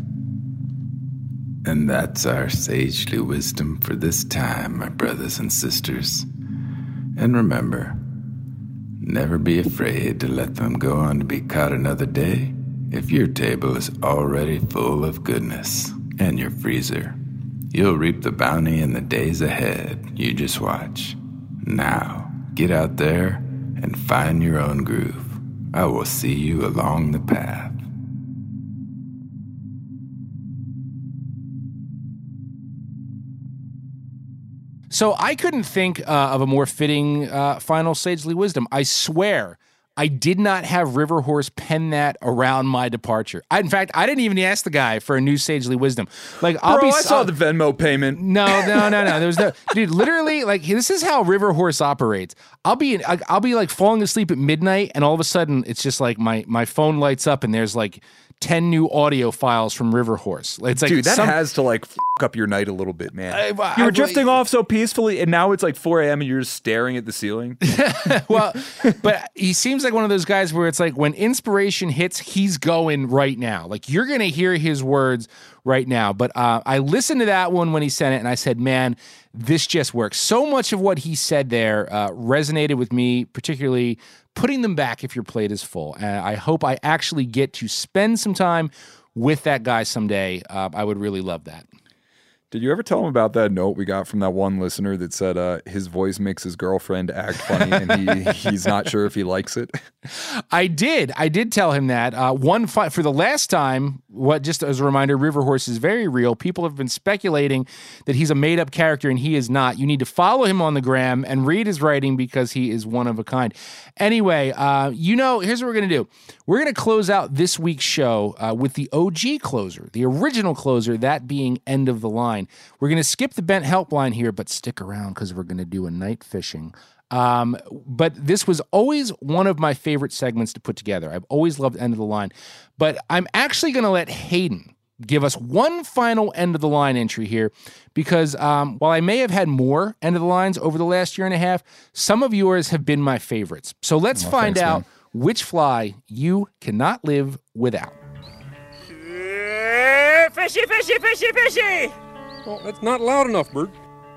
And that's our sagely wisdom for this time, my brothers and sisters. And remember, never be afraid to let them go on to be caught another day if your table is already full of goodness and your freezer. You'll reap the bounty in the days ahead. You just watch. Now, get out there and find your own groove. I will see you along the path. So I couldn't think uh, of a more fitting uh, final sagely wisdom. I swear, I did not have River Horse pen that around my departure. I, in fact, I didn't even ask the guy for a new sagely wisdom. Like, I'll Bro, be. I saw the Venmo payment. No, no, no, no. There was no dude. Literally, like this is how River Horse operates. I'll be, I'll be like falling asleep at midnight, and all of a sudden, it's just like my my phone lights up, and there's like ten new audio files from River Horse. It's like, dude, that some, has to like f- up your night a little bit, man. I, I, you were I, drifting off so peacefully, and now it's like four a.m. and you're just staring at the ceiling. Well, but he seems like one of those guys where it's like when inspiration hits, he's going right now. Like you're going to hear his words right now. But uh, I listened to that one when he sent it, and I said, man, this just works. So much of what he said there uh, resonated with me, particularly putting them back if your plate is full. And I hope I actually get to spend some time with that guy someday. Uh, I would really love that. Did you ever tell him about that note we got from that one listener that said uh, his voice makes his girlfriend act funny and he, he's not sure if he likes it? I did. I did tell him that. Uh, one fi- for the last time, what just as a reminder, River Horse is very real. People have been speculating that he's a made-up character, and he is not. You need to follow him on the gram and read his writing because he is one of a kind. Anyway, uh, you know, here's what we're going to do. We're going to close out this week's show uh, with the O G closer, the original closer, that being End of the Line. We're going to skip the Bent Helpline here, but stick around because we're going to do a night fishing. Um, but this was always one of my favorite segments to put together. I've always loved End of the Line. But I'm actually going to let Hayden give us one final End of the Line entry here because um, while I may have had more End of the Lines over the last year and a half, some of yours have been my favorites. So let's oh, find thanks, out man. which fly you cannot live without. Fishy, fishy, fishy, fishy! Well, that's not loud enough, Bert.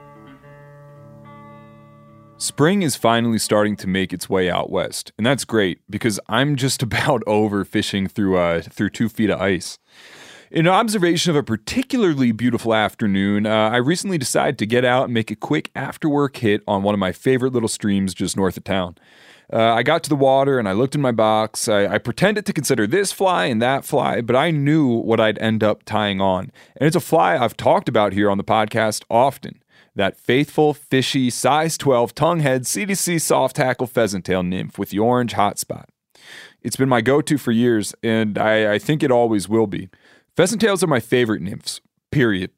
Spring is finally starting to make its way out west, and that's great because I'm just about over fishing through uh, through two feet of ice. In observation of a particularly beautiful afternoon, uh, I recently decided to get out and make a quick after-work hit on one of my favorite little streams just north of town. Uh, I got to the water and I looked in my box. I, I pretended to consider this fly and that fly, but I knew what I'd end up tying on. And it's a fly I've talked about here on the podcast often. That faithful, fishy, size twelve, tongue-head, C D C soft tackle pheasant tail nymph with the orange hotspot. It's been my go-to for years, and I, I think it always will be. Pheasant tails are my favorite nymphs, period.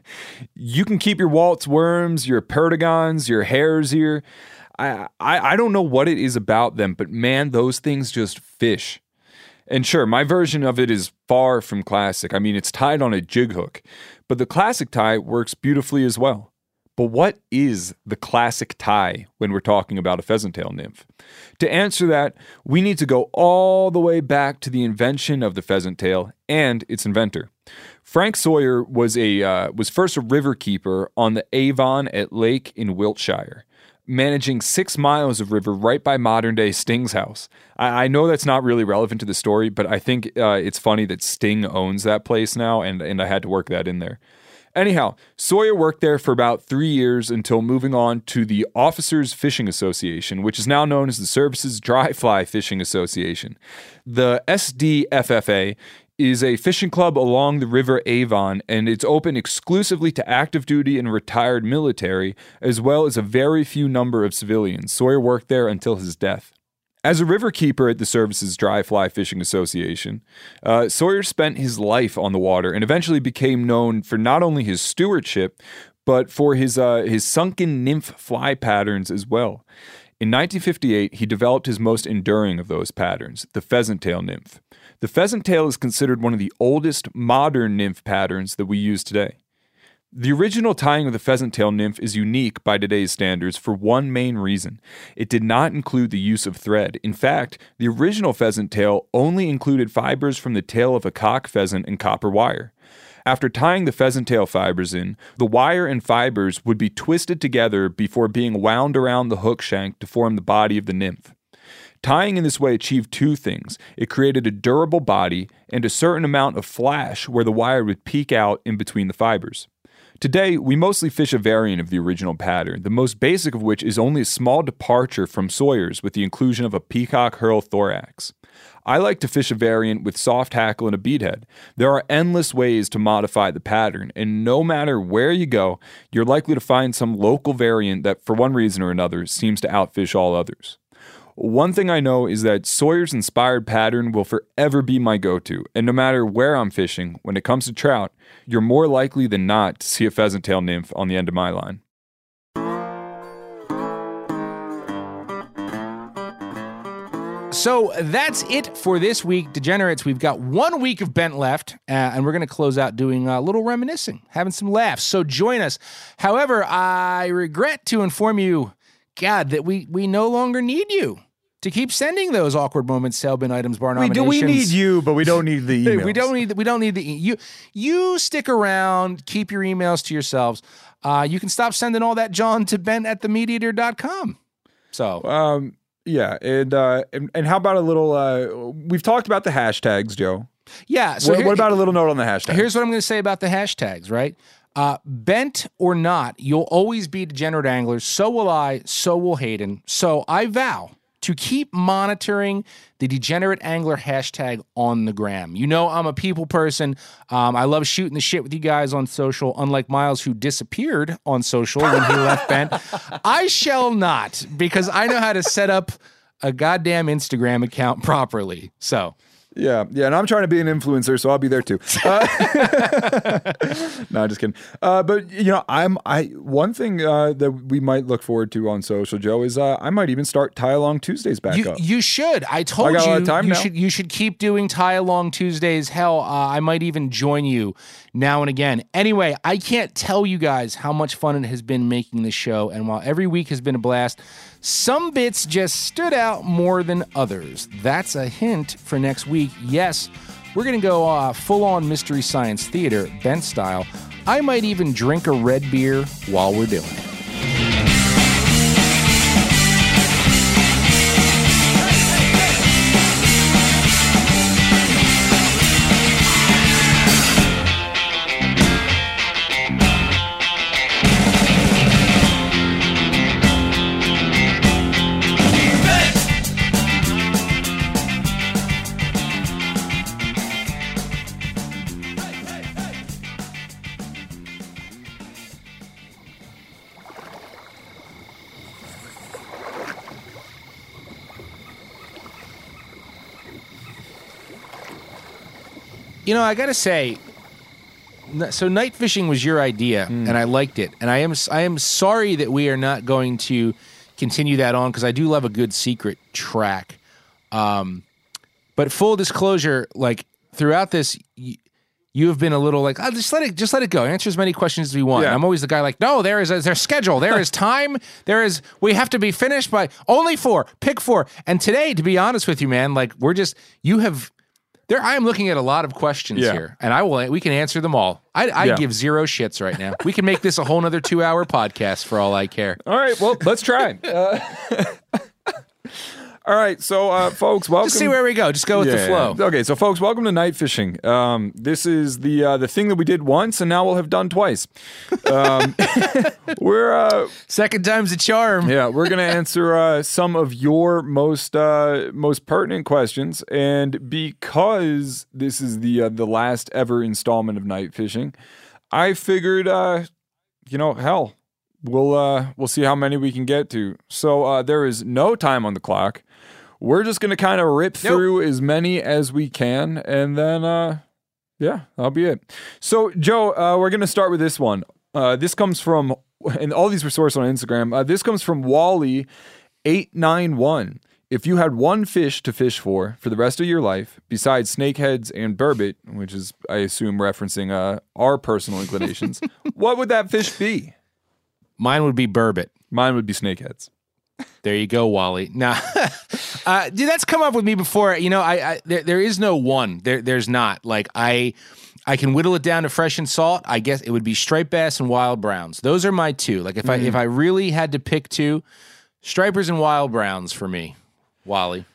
You can keep your Waltz worms, your Perdigons, your hare's ear. I, I, I don't know what it is about them, but man, those things just fish. And sure, my version of it is far from classic. I mean, it's tied on a jig hook, but the classic tie works beautifully as well. But what is the classic tie when we're talking about a pheasant tail nymph? To answer that, we need to go all the way back to the invention of the pheasant tail and its inventor. Frank Sawyer was a uh, was first a river keeper on the Avon at Lake in Wiltshire, managing six miles of river right by modern-day Sting's house. I, I know that's not really relevant to the story, but I think uh, it's funny that Sting owns that place now, and, and I had to work that in there. Anyhow, Sawyer worked there for about three years until moving on to the Officers Fishing Association, which is now known as the Services Dry Fly Fishing Association. The S D F F A is a fishing club along the River Avon, and it's open exclusively to active duty and retired military, as well as a very few number of civilians. Sawyer worked there until his death. As a river keeper at the Services Dry Fly Fishing Association, uh, Sawyer spent his life on the water and eventually became known for not only his stewardship, but for his uh, his sunken nymph fly patterns as well. In nineteen fifty-eight, he developed his most enduring of those patterns, the pheasant tail nymph. The pheasant tail is considered one of the oldest modern nymph patterns that we use today. The original tying of the pheasant tail nymph is unique by today's standards for one main reason. It did not include the use of thread. In fact, the original pheasant tail only included fibers from the tail of a cock pheasant and copper wire. After tying the pheasant tail fibers in, the wire and fibers would be twisted together before being wound around the hook shank to form the body of the nymph. Tying in this way achieved two things. It created a durable body and a certain amount of flash where the wire would peek out in between the fibers. Today, we mostly fish a variant of the original pattern, the most basic of which is only a small departure from Sawyer's with the inclusion of a peacock herl thorax. I like to fish a variant with soft hackle and a beadhead. There are endless ways to modify the pattern, and no matter where you go, you're likely to find some local variant that, for one reason or another, seems to outfish all others. One thing I know is that Sawyer's inspired pattern will forever be my go-to, and no matter where I'm fishing, when it comes to trout, you're more likely than not to see a pheasant tail nymph on the end of my line. So that's it for this week, Degenerates. We've got one week of Bent left, uh, and we're going to close out doing a little reminiscing, having some laughs. So join us. However, I regret to inform you, God, that we we no longer need you to keep sending those awkward moments, sale bin items, bar We do. nominations. We need you, but we don't need the emails. we don't need. We don't need the e- you. You stick around. Keep your emails to yourselves. Uh, you can stop sending all that, John, to Ben at the mediator dot com. So, um, yeah, and uh, and, and how about a little? Uh, we've talked about the hashtags, Joe. Yeah. So what, here, what about a little note on the hashtags? Here's what I'm going to say about the hashtags. Right. Uh, bent or not, you'll always be degenerate anglers. So will I. So will Hayden. So I vow to keep monitoring the Degenerate Angler hashtag on the gram. You know I'm a people person. Um, I love shooting the shit with you guys on social, unlike Miles, who disappeared on social when he left Bent. I shall not, because I know how to set up a goddamn Instagram account properly. So... Yeah, yeah, and I'm trying to be an influencer, so I'll be there too. Uh, no, I'm just kidding. Uh, but you know, I'm I one thing uh, that we might look forward to on social, Joe, is uh, I might even start tie along Tuesdays back you, up. You should. I told I got you a lot of time you now. should you should keep doing tie along Tuesdays. Hell, uh, I might even join you now and again. Anyway, I can't tell you guys how much fun it has been making this show, and while every week has been a blast, some bits just stood out more than others. That's a hint for next week. Yes, we're going to go uh, full-on Mystery Science Theater, Bent style. I might even drink a red beer while we're doing it. You know, I got to say, n- so night fishing was your idea, Mm. and I liked it. And I am I am sorry that we are not going to continue that on because I do love a good secret track. Um, but full disclosure, like throughout this, y- you have been a little like, oh, just let it, just let it go. Answer as many questions as we want. Yeah. I'm always the guy like, no, there is a, there's schedule, there is time, there is. We have to be finished by only four. Pick four. And today, to be honest with you, man, like we're just you have. There, I am looking at a lot of questions Yeah. here, and I will. We can answer them all. I, I Yeah. give zero shits right now. We can make this a whole nother two-hour podcast for all I care. All right, well, let's try. Uh, all right, so uh, folks, welcome. Just see where we go. Just go with the Yeah. flow. Okay, so folks, welcome to night fishing. Um, this is the uh, the thing that we did once, and now we'll have done twice. Um, we're uh, second time's a charm. Yeah, we're gonna answer uh, some of your most uh, most pertinent questions, and because this is the uh, the last ever installment of night fishing, I figured, uh, you know, hell, we'll uh, we'll see how many we can get to. So uh, there is no time on the clock. We're just going to kind of rip Nope. through as many as we can, and then, uh, yeah, that'll be it. So, Joe, uh, we're going to start with this one. Uh, this comes from, and all these were sourced on Instagram. Uh, this comes from Wally eight nine one. If you had one fish to fish for for the rest of your life, besides snakeheads and burbot, which is, I assume, referencing uh, our personal inclinations, what would that fish be? Mine would be burbot. Mine would be snakeheads. There you go, Wally. Now, uh, dude, that's come up with me before. You know, I, I there, there is no one. There, there's not. Like I, I can whittle it down to fresh and salt. I guess it would be striped bass and wild browns. Those are my two. Like if Mm-hmm. I if I really had to pick two, stripers and wild browns for me, Wally.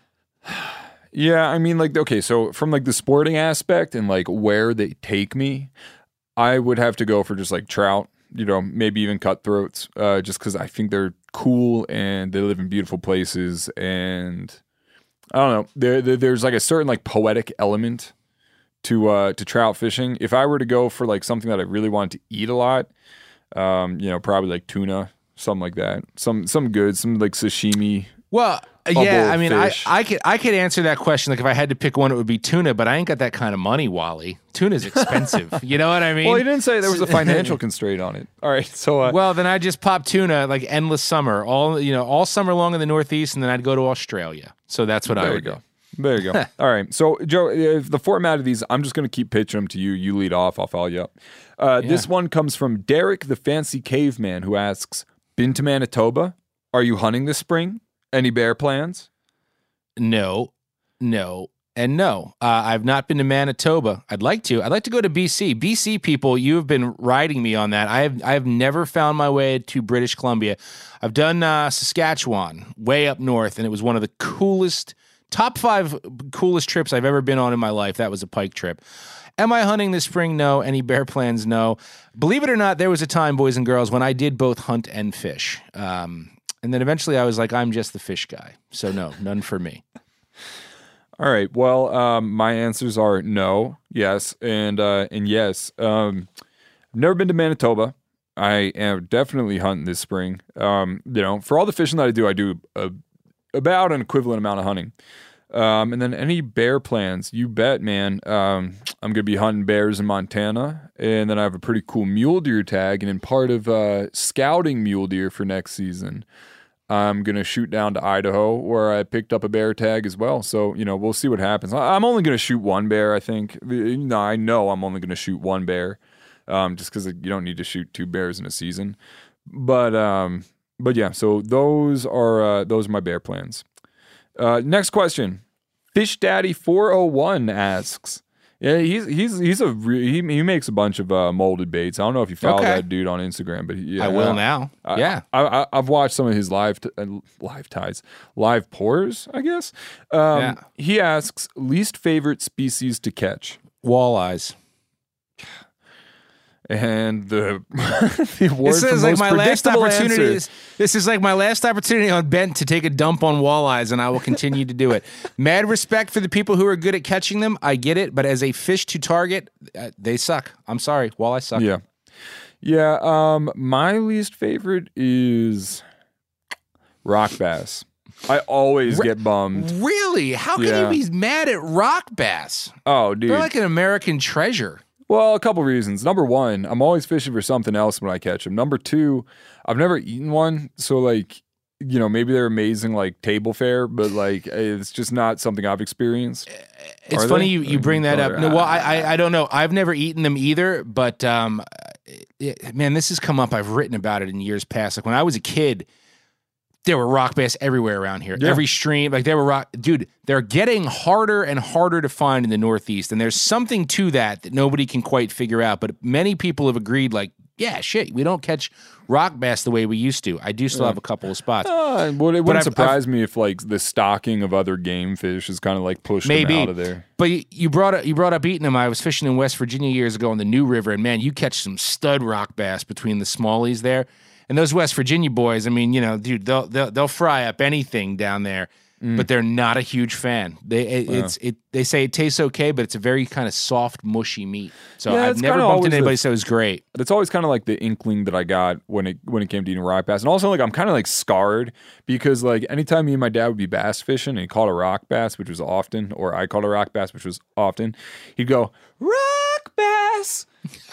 Yeah, I mean, like, okay, so from like the sporting aspect and like where they take me, I would have to go for just like trout, you know, maybe even cutthroats, uh, just because I think they're cool and they live in beautiful places. And I don't know, there, there there's like a certain like poetic element to uh, to trout fishing. If I were to go for like something that I really wanted to eat a lot, um, you know, probably like tuna, something like that, some some good, some like sashimi. Well, bubble yeah, I mean, I, fish. I could I could answer that question. Like if I had to pick one, it would be tuna. But I ain't got that kind of money, Wally. Tuna's expensive. You know what I mean? Well, he didn't say there was a financial constraint on it. All right, so uh, Well, then I just pop tuna like endless summer, all you know, all summer long in the Northeast, and then I'd go to Australia. So that's what I there you would go. do. There you go. All right. So, Joe, if the format of these, I'm just going to keep pitching them to you. You lead off. I'll follow you up. Uh, Yeah. This one comes from Derek the Fancy Caveman, who asks, been to Manitoba? Are you hunting this spring? Any bear plans? No, no, and no. Uh, I've not been to Manitoba. I'd like to. I'd like to go to B C. B C people, you have been riding me on that. I have I have never found my way to British Columbia. I've done uh, Saskatchewan, way up north, and it was one of the coolest, top five coolest trips I've ever been on in my life. That was a pike trip. Am I hunting this spring? No. Any bear plans? No. Believe it or not, there was a time, boys and girls, when I did both hunt and fish. Um, and then eventually I was like, I'm just the fish guy. So no, none for me. All right. Well, um, my answers are no, yes, and uh, and yes. Um, I've never been to Manitoba. I am definitely hunting this spring. Um, you know, for all the fishing that I do, I do a, about an equivalent amount of hunting. Um, and then any bear plans, you bet, man. Um, I'm going to be hunting bears in Montana, and then I have a pretty cool mule deer tag. And in part of uh, scouting mule deer for next season, I'm going to shoot down to Idaho where I picked up a bear tag as well. So, you know, we'll see what happens. I- I'm only going to shoot one bear, I think. No, I know I'm only going to shoot one bear um, just because you don't need to shoot two bears in a season. But, um, but yeah, so those are, uh, those are my bear plans. Uh, next question. Fish Daddy four oh one asks, yeah, he's he's he's a re- he he makes a bunch of uh, molded baits. I don't know if you follow Okay. that dude on Instagram, but he, yeah, I will uh, now. I, Yeah. I, I, I've watched some of his live t- uh, live ties, live pours, I guess. Um, Yeah. He asks least favorite species to catch, Walleyes. and the the award This for is like most my last predictable opportunity. answer. This, this is like my last opportunity on Bent to take a dump on walleyes, and I will continue to do it. Mad respect for the people who are good at catching them. I get it, but as a fish to target, uh, they suck. I'm sorry, walleyes suck. Yeah. Yeah, um, my least favorite is rock bass. I always Re- get bummed. Really? How can Yeah. you be mad at rock bass? Oh, dude. They're like an American treasure. Well, a couple reasons. Number one, I'm always fishing for something else when I catch them. Number two, I've never eaten one, so like, you know, maybe they're amazing like table fare, but like it's just not something I've experienced. It's Are funny they? you, you bring that up. No, well, I, I I don't know. I've never eaten them either, but um, it, man, this has come up. I've written about it in years past. Like when I was a kid, there were rock bass everywhere around here. Yeah. Every stream, like they were rock. Dude, they're getting harder and harder to find in the Northeast, and there's something to that that nobody can quite figure out. But many people have agreed, like, yeah, shit, we don't catch rock bass the way we used to. I do still Yeah. have a couple of spots. Uh, well, it But wouldn't I've- surprise me if like the stocking of other game fish is kind of like pushed Maybe them out of there. But you- you brought up, you brought up eating them. I was fishing in West Virginia years ago on the New River, and man, you catch some stud rock bass between the smallies there. And those West Virginia boys, I mean, you know, dude, they'll they'll, they'll fry up anything down there, but they're not a huge fan. They it, Yeah. it's it they say it tastes okay, but it's a very kind of soft, mushy meat. So Yeah, I've it's never kinda bumped always into anybody the- say it was great. But it's always kind of like the inkling that I got when it when it came to eating rock bass, and also like I'm kind of like scarred because like anytime me and my dad would be bass fishing and he caught a rock bass, which was often, or I caught a rock bass, which was often, he'd go rock bass.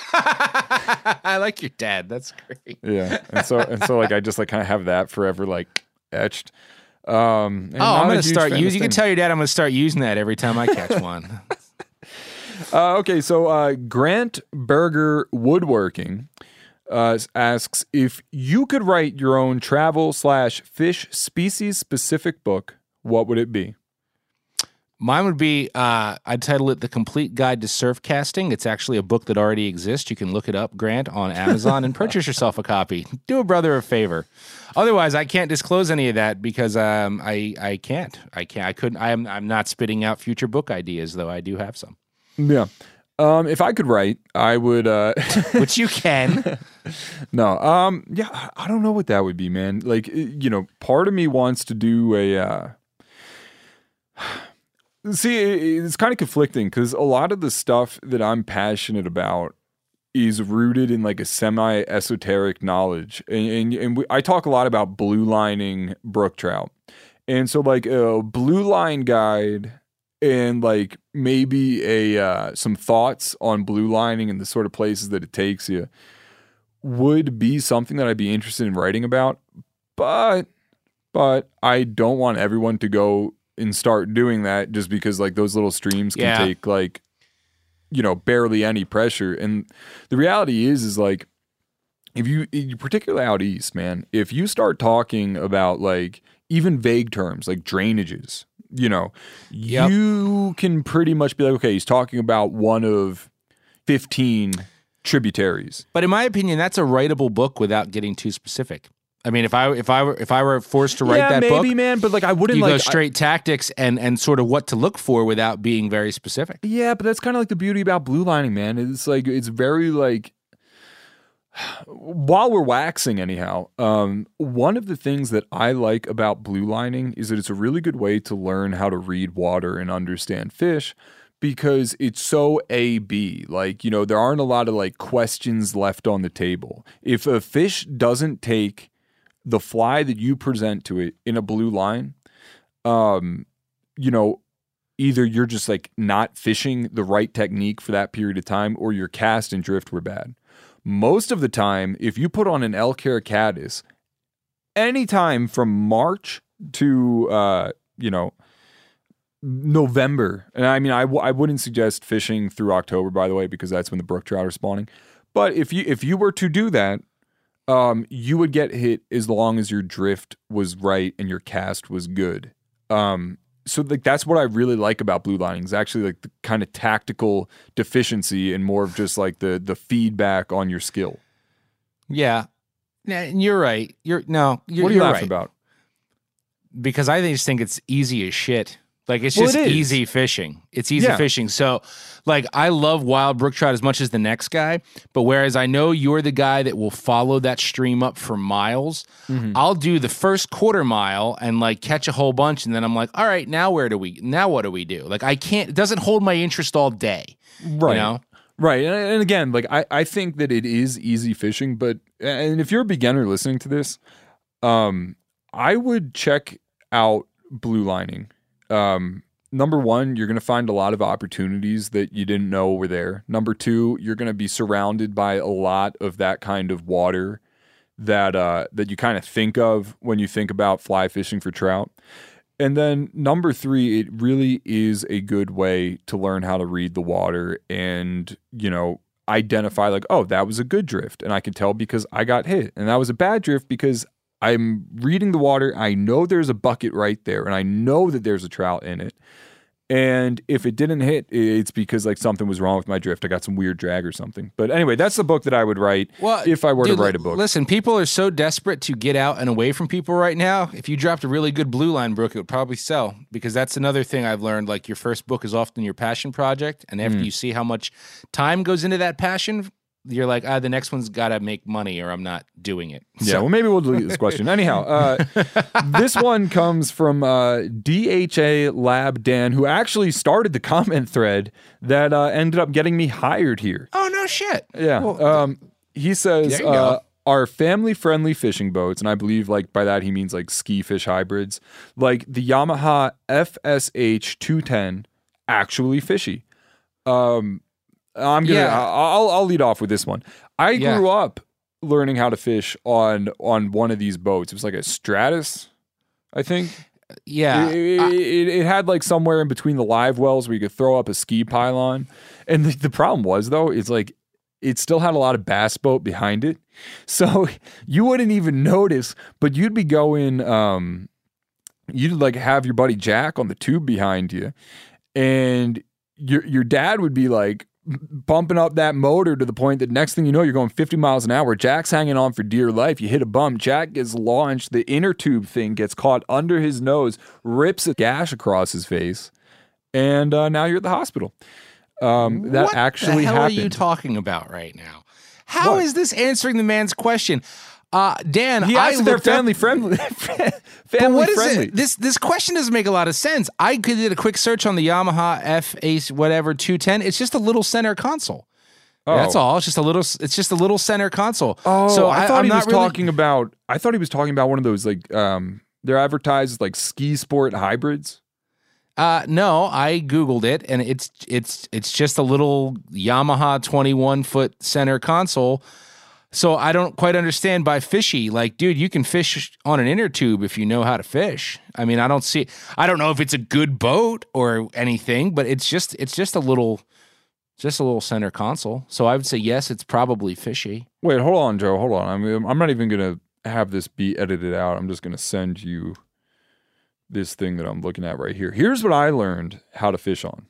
I like your dad. That's great. Yeah, and so and so like I just like kind of have that forever like etched. Um, and Oh, not I'm a gonna huge start fan of using. You can sting. tell your dad I'm gonna start using that every time I catch one. Uh, okay, so uh, Grant Berger Woodworking uh, asks if you could write your own travel slash fish species specific book, what would it be? Mine would be, uh, I'd title it The Complete Guide to Surf Casting. It's actually a book that already exists. You can look it up, Grant, on Amazon and purchase yourself a copy. Do a brother a favor. Otherwise, I can't disclose any of that because um, I I can't. I can't. I couldn't. I am. I'm not spitting out future book ideas, though I do have some. Yeah. Um, if I could write, I would. Uh, Which you can. no. Um. Yeah. I- I don't know what that would be, man. Like, you know, part of me wants to do a. Uh, see, it- it's kind of conflicting because a lot of the stuff that I'm passionate about is rooted in like a semi esoteric knowledge, and and, and we, I talk a lot about blue lining brook trout, and so like a blue line guide. And like maybe a uh, some thoughts on blue lining and the sort of places that it takes you would be something that I'd be interested in writing about. But but I don't want everyone to go and start doing that just because like those little streams can Yeah. take like, you know, barely any pressure. And the reality is is like if you, you particularly out east, man, if you start talking about like even vague terms like drainages, you know, Yep. you can pretty much be like, okay, he's talking about one of fifteen tributaries. But in my opinion, that's a writable book without getting too specific. I mean, if I if I were if I were forced to write yeah, that maybe, book, man, but like I wouldn't you like go I- straight tactics and and sort of what to look for without being very specific. yeah, but that's kind of like the beauty about blue lining, man. It's like it's very like while we're waxing anyhow, um, one of the things that I like about blue lining is that it's a really good way to learn how to read water and understand fish because it's so A B. Like, you know, there aren't a lot of like questions left on the table. If a fish doesn't take the fly that you present to it in a blue line, um, you know, either you're just like not fishing the right technique for that period of time or your cast and drift were bad. Most of the time, if you put on an El Caracatus, anytime from March to, uh, you know, November, and I mean, I, w- I wouldn't suggest fishing through October, by the way, because that's when the brook trout are spawning. But if you if you were to do that, um, you would get hit as long as your drift was right and your cast was good. Um, so like that's what I really like about blue lining is actually like the kind of tactical deficiency and more of just like the the feedback on your skill. Yeah, Nah, and you're right. You're no. You're, What are you you're laughing right. about? Because I just think it's easy as shit. Like it's Well, just it is. easy fishing. It's easy Yeah. fishing. So, like, I love wild brook trout as much as the next guy. But whereas I know you're the guy that will follow that stream up for miles, Mm-hmm. I'll do the first quarter mile and like catch a whole bunch, and then I'm like, all right, now where do we? Now what do we do? Like, I can't. It doesn't hold my interest all day. Right. You know. Right. And, and again, like I, I think that it is easy fishing, but and if you're a beginner listening to this, um, I would check out blue lining. Um, number one, you're going to find a lot of opportunities that you didn't know were there. Number two, you're going to be surrounded by a lot of that kind of water that uh, that you kind of think of when you think about fly fishing for trout. And then number three, it really is a good way to learn how to read the water and, you know, identify like, oh, that was a good drift. And I can tell because I got hit. And that was a bad drift because I'm reading the water. I know there's a bucket right there and I know that there's a trout in it. And if it didn't hit, it's because like something was wrong with my drift. I got some weird drag or something. But anyway, that's the book that I would write well, if I were dude, to write a book. Listen, people are so desperate to get out and away from people right now. If you dropped a really good blue line book, it would probably sell, because that's another thing I've learned. Like, your first book is often your passion project. And after Mm. you see how much time goes into that passion, you're like, ah, the next one's got to make money or I'm not doing it. Yeah, So- well, maybe we'll delete this question. Anyhow, uh, this one comes from uh, D H A Lab Dan, who actually started the comment thread that uh, ended up getting me hired here. Oh, no shit. Yeah. Well, um, he says, there you uh, go. are family-friendly fishing boats, and I believe like by that he means like ski fish hybrids, like the Yamaha F S H two ten, actually fishy? Um, I'm gonna. Yeah. I'll I'll lead off with this one. I Yeah. grew up learning how to fish on on one of these boats. It was like a Stratus, I think. Yeah. It, I- it, it had like somewhere in between the live wells where you could throw up a ski pylon. And the, the problem was though, it's like it still had a lot of bass boat behind it. So you wouldn't even notice, but you'd be going, um, you'd like have your buddy Jack on the tube behind you, and your your dad would be like bumping up that motor to the point that next thing you know, you're going fifty miles an hour. Jack's hanging on for dear life. You hit a bump. Jack gets launched. The inner tube thing gets caught under his nose, rips a gash across his face, and uh, now you're at the hospital. Um, that what actually the hell happened. are you talking about right now? How is What? this answering the man's question? Uh, Dan, He I asked if they're looked up- family friendly. But family what is friendly. it? This this question doesn't make a lot of sense. I did a quick search on the Yamaha F Ace whatever two ten. It's just a little center console. Oh. That's all. It's just a little. It's just a little center console. Oh, so I, I, thought I'm he not was really, talking about. I thought he was talking about one of those like um, they're advertised as like ski sport hybrids. Uh, no, I googled it, and it's it's it's just a little Yamaha twenty-one foot center console. So I don't quite understand by fishy. Like, dude, you can fish on an inner tube if you know how to fish. I mean, I don't see. I don't know if it's a good boat or anything, but it's just it's just a little, just a little center console. So I would say yes, it's probably fishy. Wait, hold on, Joe. Hold on. I mean, I'm not even gonna have this be edited out. I'm just gonna send you this thing that I'm looking at right here. Here's what I learned how to fish on.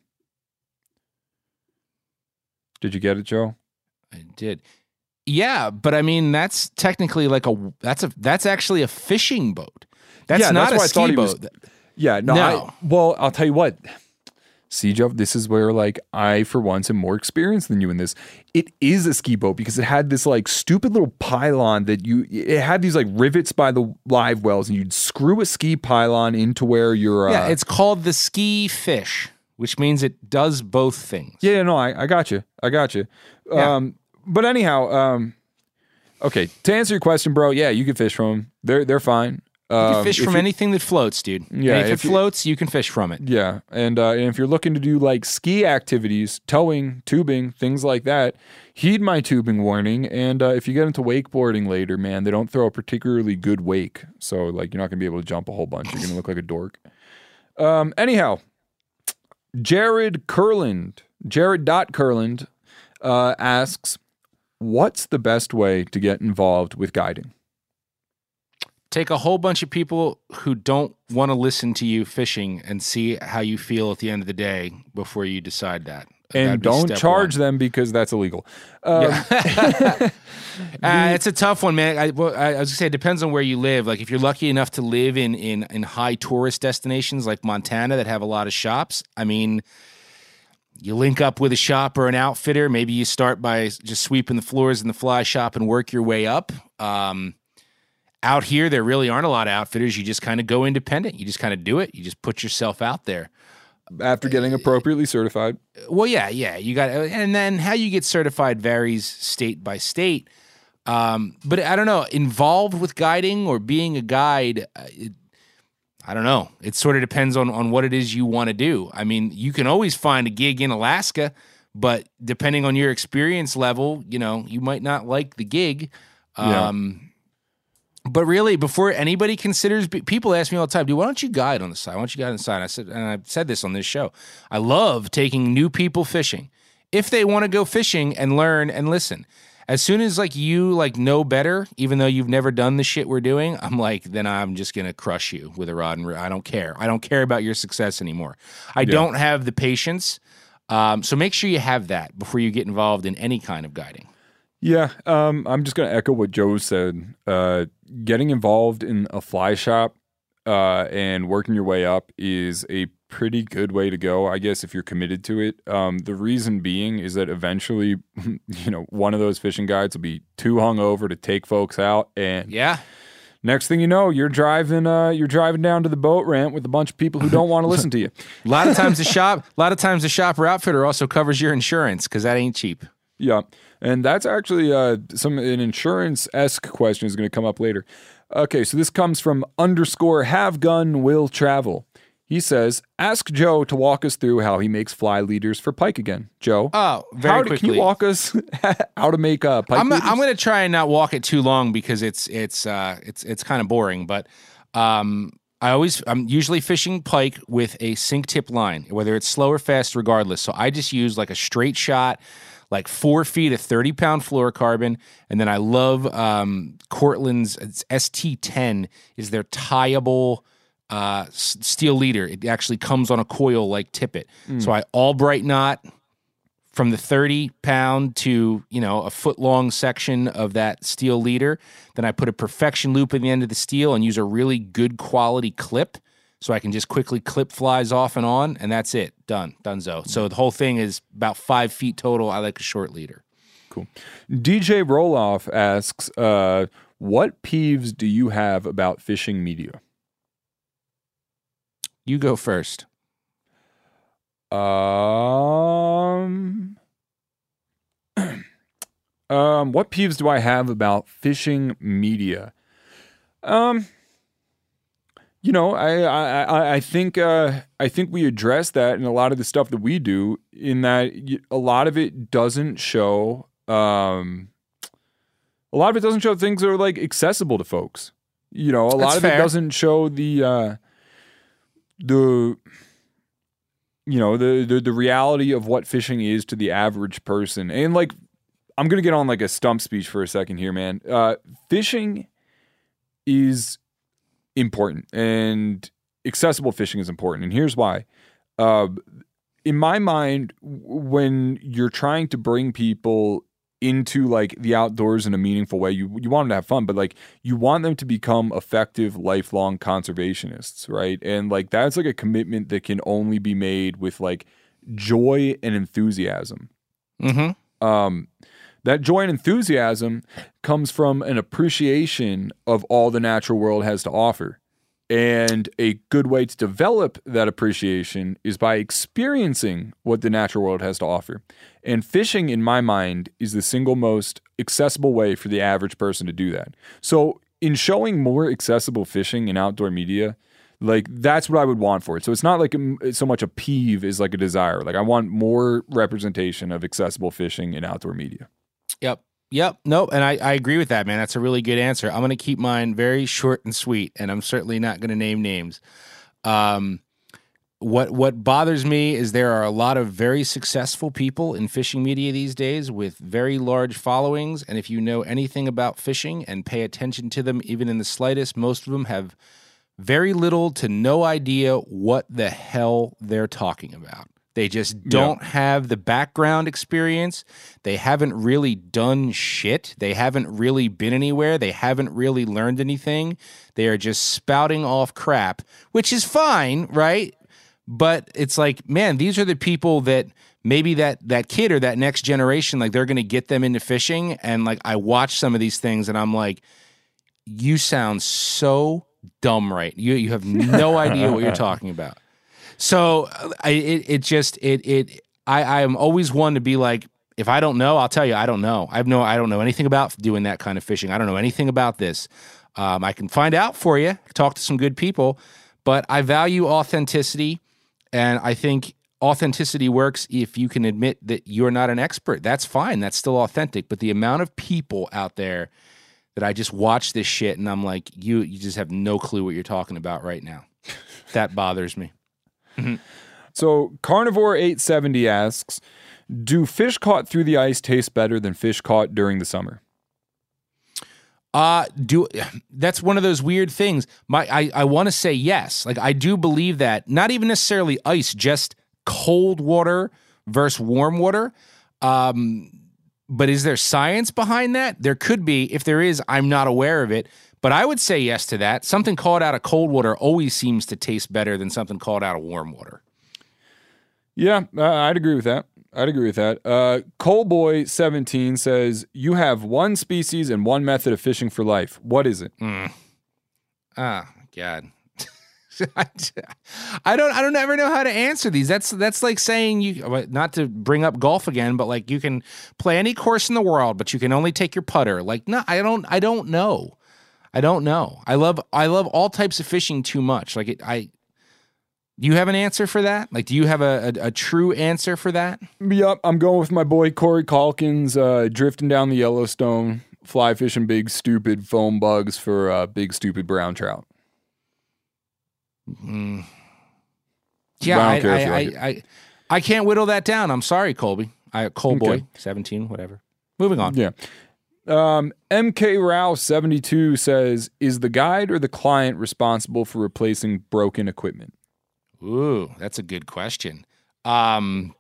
Did you get it, Joe? I did. Yeah, but I mean that's technically like a that's a that's actually a fishing boat. That's Yeah, not that's why I a thought ski he was- boat. Yeah, no. No. I, well, I'll tell you what. See, Joe, this is where like I, for once, am more experienced than you in this. It is a ski boat because it had this like stupid little pylon that you. It had these like rivets by the live wells, and you'd screw a ski pylon into where you're. Uh, Yeah, it's called the ski fish, which means it does both things. Yeah, yeah, no, I, I got you. I got you. Yeah. Um, but anyhow, um, okay. To answer your question, bro, yeah, you can fish from them. They're they're fine. You Um, can fish if from you- anything that floats, dude. Yeah, And if, if it you- floats, you can fish from it. Yeah, and, uh, and if you're looking to do like ski activities, towing, tubing, things like that, heed my tubing warning. And uh, if you get into wakeboarding later, man, they don't throw a particularly good wake, so like you're not gonna be able to jump a whole bunch. You're gonna look like a dork. Um, anyhow, Jared Kurland, Jared dot Kurland, uh, asks, "What's the best way to get involved with guiding?" Take a whole bunch of people who don't want to listen to you fishing and see how you feel at the end of the day before you decide that. That'd And be don't step charge one. them because that's illegal. Um, Uh, it's a tough one, man. I, well, I, I was gonna say it depends on where you live. Like if you're lucky enough to live in in in high tourist destinations like Montana that have a lot of shops, I mean, you link up with a shop or an outfitter. Maybe you start by just sweeping the floors in the fly shop and work your way up. Um, out here, there really aren't a lot of outfitters. You just kind of go independent. You just kind of do it. You just put yourself out there. After getting appropriately certified. Well, yeah, yeah, you got, and then how you get certified varies state by state. Um, but I don't know, involved with guiding or being a guide, uh, it, I don't know. It sort of depends on, on what it is you want to do. I mean, you can always find a gig in Alaska, but depending on your experience level, you know, you might not like the gig. Um, yeah. But really, before anybody considers, people ask me all the time, dude, why don't you guide on the side? Why don't you guide on the side? And I said, and I've said this on this show. I love taking new people fishing. If they want to go fishing and learn and listen. As soon as like you like know better, even though you've never done the shit we're doing, I'm like, then I'm just gonna crush you with a rod and reel. I don't care. I don't care about your success anymore. I yeah. don't have the patience. Um, so make sure you have that before you get involved in any kind of guiding. Yeah, um, I'm just gonna echo what Joe said. Uh, getting involved in a fly shop uh, and working your way up is a pretty good way to go, I guess, if you're committed to it. Um, the reason being is that eventually, you know, one of those fishing guides will be too hungover to take folks out, and yeah, next thing you know, you're driving, uh, you're driving down to the boat ramp with a bunch of people who don't want to listen to you. A lot of times the shop, a lot of times the shop or outfitter also covers your insurance because that ain't cheap. Yeah, and that's actually uh, some an insurance-esque question is going to come up later. Okay, so this comes from underscore have gun will travel. He says, ask Joe to walk us through how he makes fly leaders for pike again. Joe, oh, very how, quickly. Can you walk us how to make uh, pike I'm, leaders? I'm going to try and not walk it too long because it's it's uh, it's it's kind of boring. But um, I always I'm usually fishing pike with a sink tip line, whether it's slow or fast, regardless. So I just use like a straight shot, like four feet of thirty pound fluorocarbon, and then I love um, Cortland's it's S T ten is their tieable uh, steel leader. It actually comes on a coil like tippet. Mm. So I Albright knot from the thirty pound to, you know, a foot long section of that steel leader. Then I put a perfection loop in the end of the steel and use a really good quality clip so I can just quickly clip flies off and on, and that's it. Done. Donezo. So the whole thing is about five feet total. I like a short leader. Cool. D J Roloff asks, uh, what peeves do you have about fishing media? You go first. Um, um, what peeves do I have about fishing media? Um, you know, I I I think uh, I think we address that in a lot of the stuff that we do. In that a lot of it doesn't show. Um, a lot of it doesn't show things that are like accessible to folks. You know, a lot That's of fair. it doesn't show the. Uh, the you know the, the the reality of what fishing is to the average person. And like I'm gonna get on like a stump speech for a second here, man. Uh fishing is important, and accessible fishing is important, and here's why. Uh in my mind, when you're trying to bring people into like the outdoors in a meaningful way, you you want them to have fun, but like you want them to become effective lifelong conservationists, right? And like that's like a commitment that can only be made with like joy and enthusiasm. Mm-hmm. Um, that joy and enthusiasm comes from an appreciation of all the natural world has to offer. And a good way to develop that appreciation is by experiencing what the natural world has to offer. And fishing, in my mind, is the single most accessible way for the average person to do that. So in showing more accessible fishing in outdoor media, like that's what I would want for it. So it's not like a, so much a peeve as like a desire. Like I want more representation of accessible fishing in outdoor media. Yep. Yep. Nope. And I, I agree with that, man. That's a really good answer. I'm going to keep mine very short and sweet, and I'm certainly not going to name names. Um, what what bothers me is there are a lot of very successful people in fishing media these days with very large followings, and if you know anything about fishing and pay attention to them, even in the slightest, most of them have very little to no idea what the hell they're talking about. They just don't yeah. have the background experience. They haven't really done shit. They haven't really been anywhere. They haven't really learned anything. They are just spouting off crap, which is fine, right? But it's like, man, these are the people that maybe that that kid or that next generation, like they're going to get them into fishing. And like I watch some of these things and I'm like, you sound so dumb, right? You you have no idea what you're talking about. So I, it it just it it I I am always one to be like, if I don't know, I'll tell you I don't know. I have no I don't know anything about doing that kind of fishing. I don't know anything about this. Um, I can find out for you. Talk to some good people, But I value authenticity, and I think authenticity works if you can admit that you're not an expert. That's fine. That's still authentic. But the amount of people out there that I just watch this shit and I'm like, you you just have no clue what you're talking about right now. That bothers me. So Carnivore eight seventy asks, do fish caught through the ice taste better than fish caught during the summer? Uh, do that's one of those weird things. My I, I want to say yes. Like I do believe that. Not even necessarily ice, just cold water versus warm water. Um, but is there science behind that? There could be. If there is, I'm not aware of it. But I would say yes to that. Something caught out of cold water always seems to taste better than something caught out of warm water. Yeah, uh, I'd agree with that. I'd agree with that. Uh, Coalboy seventeen says, you have one species and one method of fishing for life. What is it? Mm. Ah, God. I don't I don't ever know how to answer these. That's that's like saying you not to bring up golf again, but like you can play any course in the world, but you can only take your putter. Like, no, I don't I don't know. I don't know. I love I love all types of fishing too much. Like it, I do you have an answer for that? Like, do you have a, a, a true answer for that? Yep, I'm going with my boy Corey Calkins, uh, drifting down the Yellowstone, fly fishing big stupid foam bugs for uh, big stupid brown trout. Mm. Yeah, I, I, I, I, like I, I can't whittle that down. I'm sorry, Colby. I Coleboy, okay. seventeen, whatever. Moving on. Yeah. Um, M K Rao seventy-two says, is the guide or the client responsible for replacing broken equipment? Ooh, that's a good question. Um,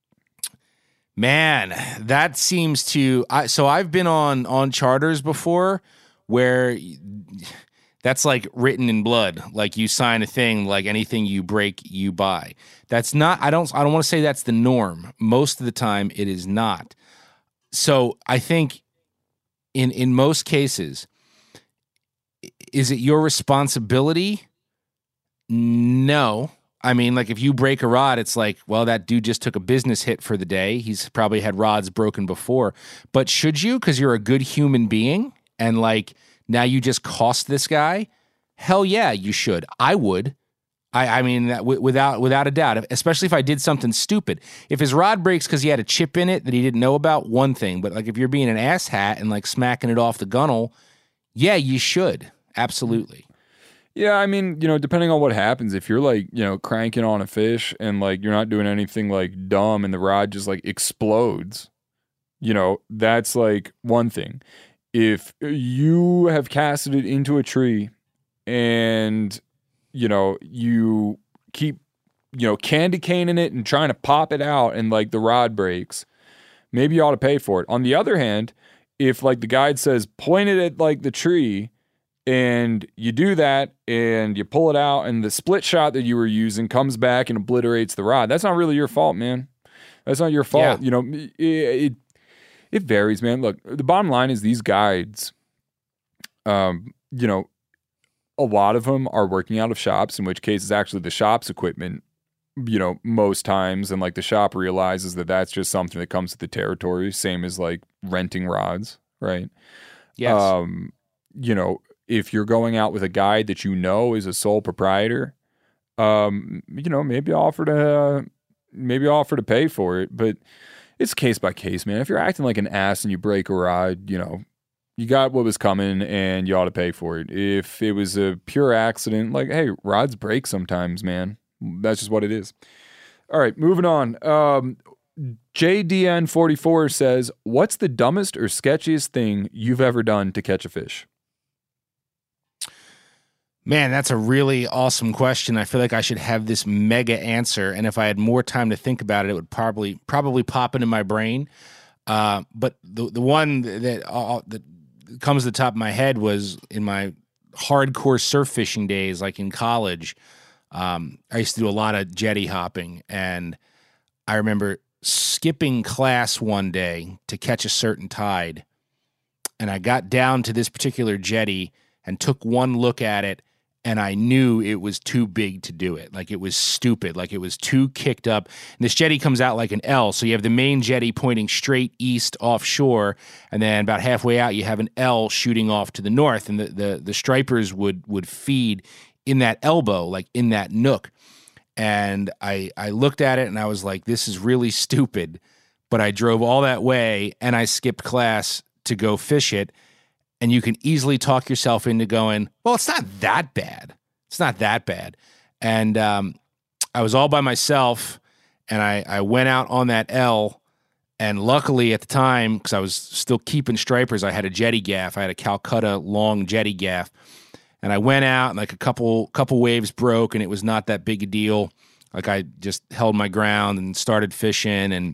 man, that seems to. I, so I've been on on charters before where that's like written in blood. Like you sign a thing, like anything you break, you buy. That's not. I don't. I don't want to say that's the norm. Most of the time, it is not. So I think in in most cases, is it your responsibility? No. I mean, like, if you break a rod, it's like, well, that dude just took a business hit for the day. He's probably had rods broken before. But should you? Because you're a good human being, and, like, now you just cost this guy? Hell yeah, you should. I would. I, I mean, that w- without without a doubt, especially if I did something stupid. If his rod breaks because he had a chip in it that he didn't know about, one thing. But, like, if you're being an asshat and, like, smacking it off the gunnel, yeah, you should. Absolutely. Yeah, I mean, you know, depending on what happens, if you're like, you know, cranking on a fish and like you're not doing anything like dumb and the rod just like explodes, you know, that's like one thing. If you have casted it into a tree and, you know, you keep, you know, candy caning it and trying to pop it out and like the rod breaks, maybe you ought to pay for it. On the other hand, if like the guide says point it at like the tree, and you do that, and you pull it out, and the split shot that you were using comes back and obliterates the rod. That's not really your fault, man. That's not your fault. Yeah. You know, it, it it varies, man. Look, the bottom line is these guides, um, you know, a lot of them are working out of shops, in which case it's actually the shop's equipment, you know, most times, and like the shop realizes that that's just something that comes with the territory, same as like renting rods, right? Yes. Um, you know, if you're going out with a guide that you know is a sole proprietor, um, you know, maybe offer to uh, maybe offer to pay for it, but it's case by case, man. If you're acting like an ass and you break a rod, you know, you got what was coming and you ought to pay for it. If it was a pure accident, like, hey, rods break sometimes, man. That's just what it is. All right, moving on. Um, J D N forty-four says, what's the dumbest or sketchiest thing you've ever done to catch a fish? Man, that's a really awesome question. I feel like I should have this mega answer, and if I had more time to think about it, it would probably probably pop into my brain. Uh, but the the one that uh, that comes to the top of my head was in my hardcore surf fishing days, like in college. Um, I used to do a lot of jetty hopping, and I remember skipping class one day to catch a certain tide, and I got down to this particular jetty and took one look at it. And I knew it was too big to do it. Like, it was stupid. Like, it was too kicked up. And this jetty comes out like an L. So you have the main jetty pointing straight east offshore. And then about halfway out, you have an L shooting off to the north. And the, the, the stripers would, would feed in that elbow, like in that nook. And I I looked at it and I was like, this is really stupid. But I drove all that way and I skipped class to go fish it. And you can easily talk yourself into going, well, it's not that bad. It's not that bad. And um, I was all by myself, and I, I went out on that L, and luckily at the time, because I was still keeping stripers, I had a jetty gaff. I had a Calcutta long jetty gaff. And I went out, and like a couple couple waves broke, and it was not that big a deal. Like I just held my ground and started fishing, and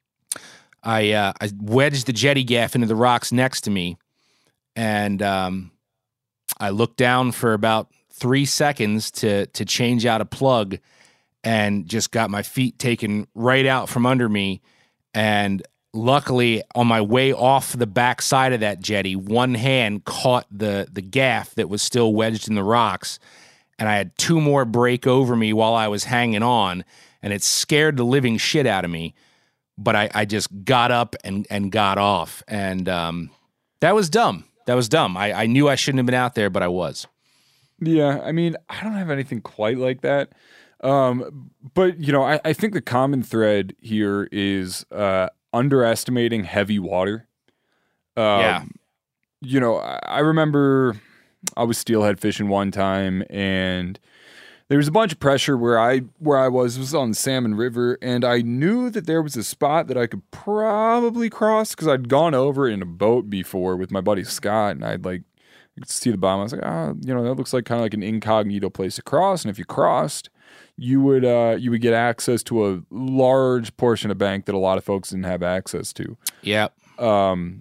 I uh, I wedged the jetty gaff into the rocks next to me. And um, I looked down for about three seconds to to change out a plug, and just got my feet taken right out from under me. And luckily, on my way off the back side of that jetty, one hand caught the the gaff that was still wedged in the rocks, and I had two more break over me while I was hanging on, and it scared the living shit out of me. But I, I just got up and, and got off, and um, that was dumb. That was dumb. I, I knew I shouldn't have been out there, but I was. Yeah, I mean, I don't have anything quite like that. Um, but, you know, I, I think the common thread here is uh, underestimating heavy water. Um, yeah. You know, I, I remember I was steelhead fishing one time, and there was a bunch of pressure where I where I was was on the Salmon River, and I knew that there was a spot that I could probably cross because I'd gone over it in a boat before with my buddy Scott, and I'd like I could see the bottom. I was like, ah, oh, you know, that looks like kind of like an incognito place to cross, and if you crossed, you would uh, you would get access to a large portion of bank that a lot of folks didn't have access to. Yeah. Um.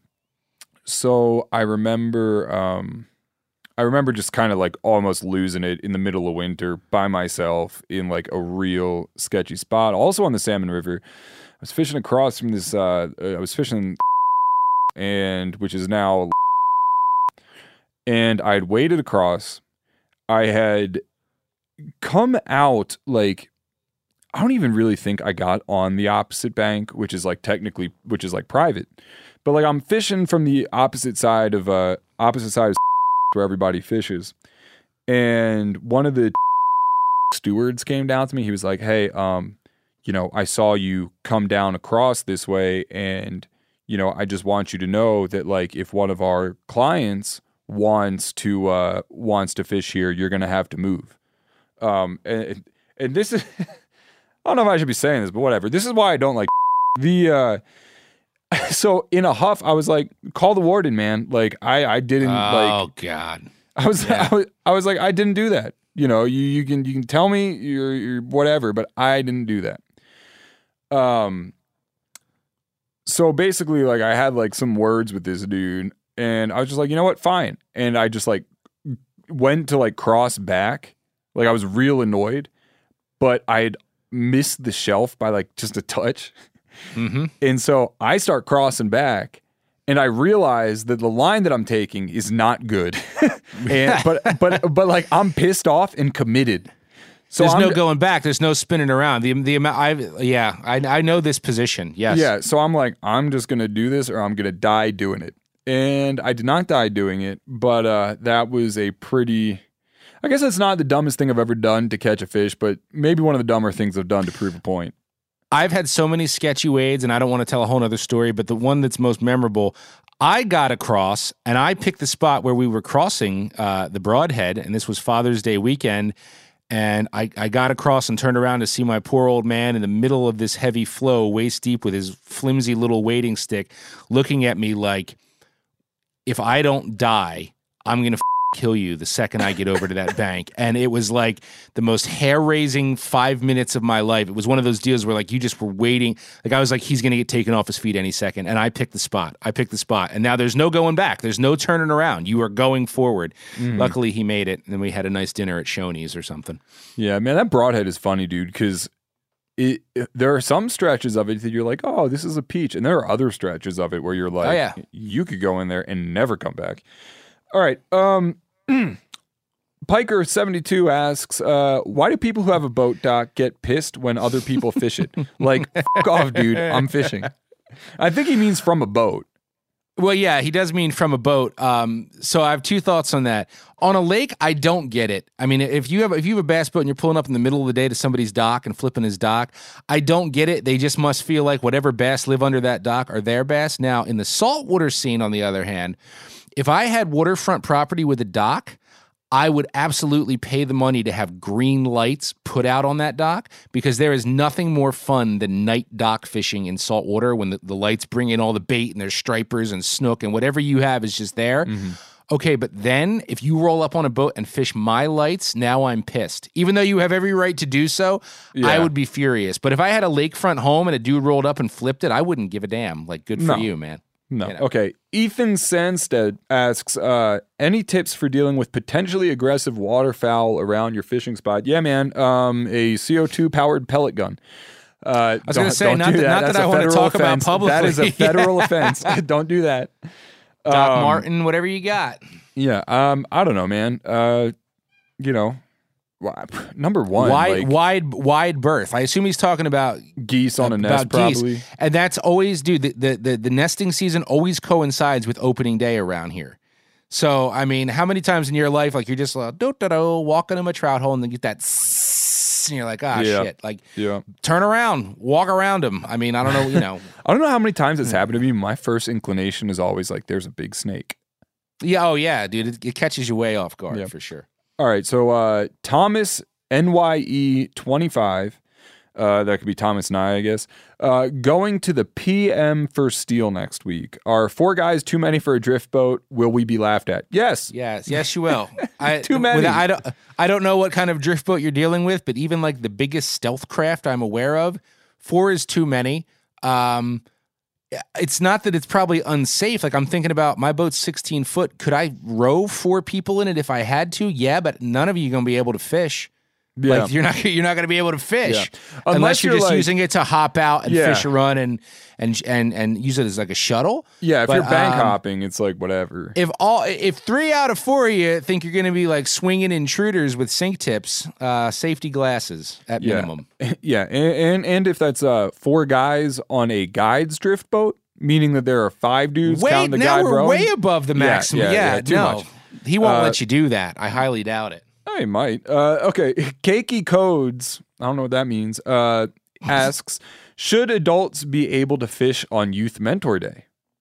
So I remember. Um, I remember just kind of like almost losing it in the middle of winter by myself in like a real sketchy spot. Also on the Salmon River, I was fishing across from this, uh, I was fishing and which is now, and I'd waded across. I had come out like, I don't even really think I got on the opposite bank, which is like technically, which is like private, but like I'm fishing from the opposite side of, uh, opposite side of where everybody fishes, and one of the stewards came down to me. He was like, hey, um, you know, I saw you come down across this way, and, you know, I just want you to know that, like, if one of our clients wants to, uh, wants to fish here, you're going to have to move. Um, and, and this is, I don't know if I should be saying this, but whatever. This is why I don't like the, uh, so in a huff, I was like, call the warden, man. Like I, I didn't oh, like, oh God. I was, yeah. I was, I was like, I didn't do that. You know, you, you can, you can tell me you're, you're whatever, but I didn't do that. Um, so basically like I had like some words with this dude, and I was just like, you know what? Fine. And I just like went to like cross back. Like I was real annoyed, but I'd missed the shelf by like just a touch. Mm-hmm. And so I start crossing back, and I realize that the line that I'm taking is not good. and but but but like I'm pissed off and committed. So there's I'm, no going back. There's no spinning around. The the amount I yeah I I know this position. Yes. Yeah. So I'm like, I'm just gonna do this, or I'm gonna die doing it. And I did not die doing it, but uh, that was a pretty. I guess that's not the dumbest thing I've ever done to catch a fish, but maybe one of the dumber things I've done to prove a point. I've had so many sketchy wades, and I don't want to tell a whole other story, but the one that's most memorable, I got across, and I picked the spot where we were crossing uh, the Broadhead, and this was Father's Day weekend, and I, I got across and turned around to see my poor old man in the middle of this heavy flow, waist deep with his flimsy little wading stick, looking at me like, if I don't die, I'm going to kill you the second I get over to that bank. And it was like the most hair-raising five minutes of my life. It was one of those deals where like you just were waiting. Like I was like, he's going to get taken off his feet any second. And I picked the spot. I picked the spot. And now there's no going back. There's no turning around. You are going forward. Mm. Luckily, he made it. And then we had a nice dinner at Shoney's or something. Yeah, man, that Broadhead is funny, dude, because it, it, there are some stretches of it that you're like, oh, this is a peach. And there are other stretches of it where you're like, oh, yeah. you could go in there and never come back. All right. Um, Piker seventy-two asks, uh, why do people who have a boat dock get pissed when other people fish it? Like, fuck off, dude. I'm fishing. I think he means from a boat. Well, yeah, he does mean from a boat. Um, so I have two thoughts on that. On a lake, I don't get it. I mean, if you have if you have a bass boat and you're pulling up in the middle of the day to somebody's dock and flipping his dock, I don't get it. They just must feel like whatever bass live under that dock are their bass. Now, in the saltwater scene, on the other hand, if I had waterfront property with a dock, I would absolutely pay the money to have green lights put out on that dock, because there is nothing more fun than night dock fishing in saltwater when the, the lights bring in all the bait and there's stripers and snook and whatever you have is just there. Mm-hmm. Okay, but then if you roll up on a boat and fish my lights, now I'm pissed. Even though you have every right to do so, yeah. I would be furious. But if I had a lakefront home and a dude rolled up and flipped it, I wouldn't give a damn. Like, good for no. you, man. No. You know. Okay. Ethan Sandstead asks, uh, any tips for dealing with potentially aggressive waterfowl around your fishing spot? Yeah, man. Um, a C O two powered pellet gun. Uh, I was going to say, not that, that. not that I want to talk offense. about publicly. That is a federal offense. Don't do that. Doc um, Martin, whatever you got. Yeah. Um, I don't know, man. Uh, you know, number one, wide, like, wide, wide berth. I assume he's talking about geese on a nest, probably. Geese. And that's always, dude. The, the the the nesting season always coincides with opening day around here. So I mean, how many times in your life, like you're just like, do do do, walking in a trout hole, and then get that, and you're like, ah, yeah. shit, like, yeah. turn around, walk around them. I mean, I don't know, you know. I don't know how many times it's happened to me. My first inclination is always like, there's a big snake. Yeah. Oh yeah, dude. It, it catches you way off guard yeah. for sure. All right, so uh, Thomas N Y E twenty-five, uh, that could be Thomas and I, I guess, uh, going to the P M for steel next week. Are four guys too many for a drift boat? Will we be laughed at? Yes. Yes, yes, you will. I, too many. With, I, don't, I don't know what kind of drift boat you're dealing with, but even like the biggest stealth craft I'm aware of, four is too many. Um, it's not that it's probably unsafe. Like, I'm thinking about my boat's sixteen foot. Could I row four people in it if I had to? Yeah, but none of you are going to be able to fish. Yeah. Like, you're not you're not going to be able to fish yeah. unless, unless you're, you're just like, using it to hop out and yeah. fish a run and and and and use it as like a shuttle. Yeah, if but, you're bank um, hopping, it's like whatever. If all if three out of four of you think you're going to be like swinging intruders with sink tips, uh, safety glasses at yeah. minimum. Yeah, and, and and if that's uh, four guys on a guide's drift boat, meaning that there are five dudes Wait, counting the now guide we're rowing. way above the maximum. Yeah, Yeah, yeah, yeah, too no, much. he won't Uh, let you do that. I highly doubt it. I might. Uh, okay, Keiki Codes, I don't know what that means, uh, asks, should adults be able to fish on Youth Mentor Day?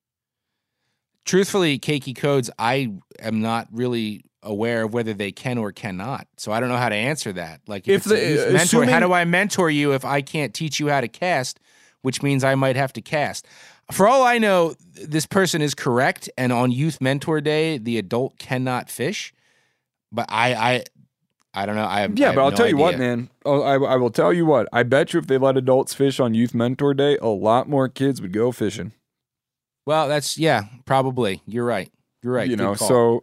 Truthfully, Keiki Codes, I am not really aware of whether they can or cannot. So I don't know how to answer that. Like, if, If it's a the- youth mentor, assuming- how do I mentor you if I can't teach you how to cast, which means I might have to cast? For all I know, this person is correct, and on Youth Mentor Day, the adult cannot fish. But I, I, I don't know. I have, Yeah, I have but I'll no tell you what, idea. man. Oh, I, I will tell you what. I bet you if they let adults fish on Youth Mentor Day, a lot more kids would go fishing. Well, that's yeah, probably. You're right. You're right. You Good know, call. so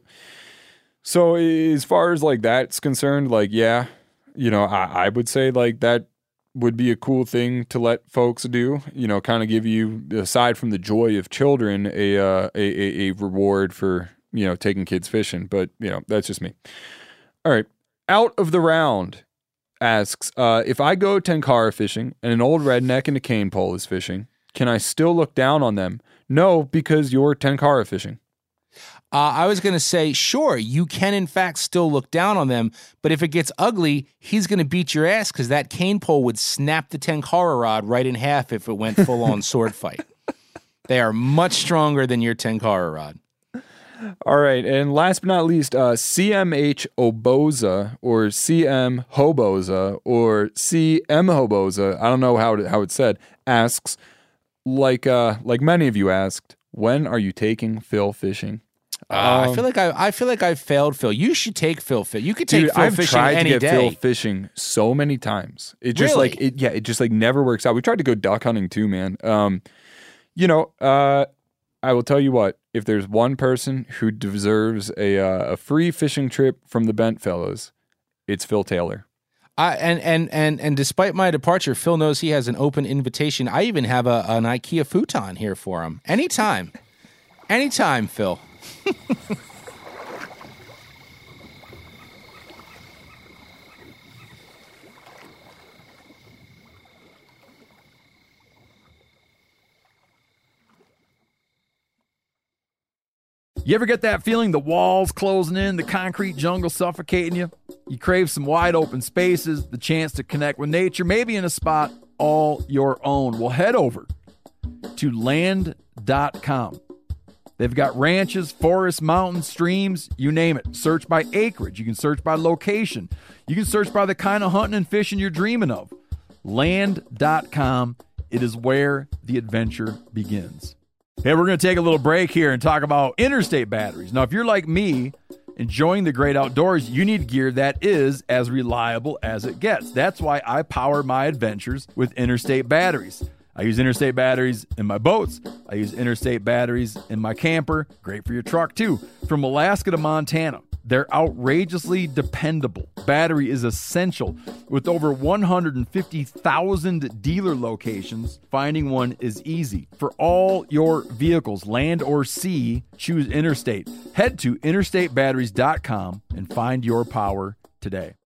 so as far as like that's concerned, like yeah, you know, I, I would say like that would be a cool thing to let folks do. You know, kind of give you, aside from the joy of children, a uh, a, a a reward for, you know, taking kids fishing. But you know, that's just me. All right, out of the round asks, uh, if I go tenkara fishing and an old redneck and a cane pole is fishing, can I still look down on them? No, because you're tenkara fishing. Uh, I was going to say, sure, you can in fact still look down on them, but if it gets ugly, he's going to beat your ass because that cane pole would snap the tenkara rod right in half if it went full-on sword fight. They are much stronger than your tenkara rod. All right, and last but not least, uh, C M H Oboza or C M Hoboza or C M Hoboza, I don't know how it, how it's said, asks, like uh, like many of you asked, when are you taking Phil fishing? Uh, I Um, feel like I, I feel like I've failed Phil. You should take Phil. Phil. You could take Dude, Phil I've fishing tried any to get day. Phil fishing so many times. It just Really? like it, yeah, it just like never works out. We tried to go duck hunting too, man. Um, you know, uh, I will tell you what. If there's one person who deserves a uh, a free fishing trip from the Bent Fellows, it's Phil Taylor. I, and and and and despite my departure, Phil knows he has an open invitation. I even have a, an IKEA futon here for him. Anytime, anytime, Phil. You ever get that feeling the walls closing in, the concrete jungle suffocating you? You crave some wide open spaces, the chance to connect with nature, maybe in a spot all your own. Well, head over to land dot com. They've got ranches, forests, mountains, streams, you name it. Search by acreage. You can search by location. You can search by the kind of hunting and fishing you're dreaming of. land dot com. It is where the adventure begins. Hey, we're going to take a little break here and talk about Interstate batteries. Now, if you're like me, enjoying the great outdoors, you need gear that is as reliable as it gets. That's why I power my adventures with Interstate batteries. I use Interstate batteries in my boats. I use Interstate batteries in my camper. Great for your truck, too. From Alaska to Montana, they're outrageously dependable. Battery is essential. With over one hundred fifty thousand dealer locations, finding one is easy. For all your vehicles, land or sea, choose Interstate. Head to interstate batteries dot com and find your power today.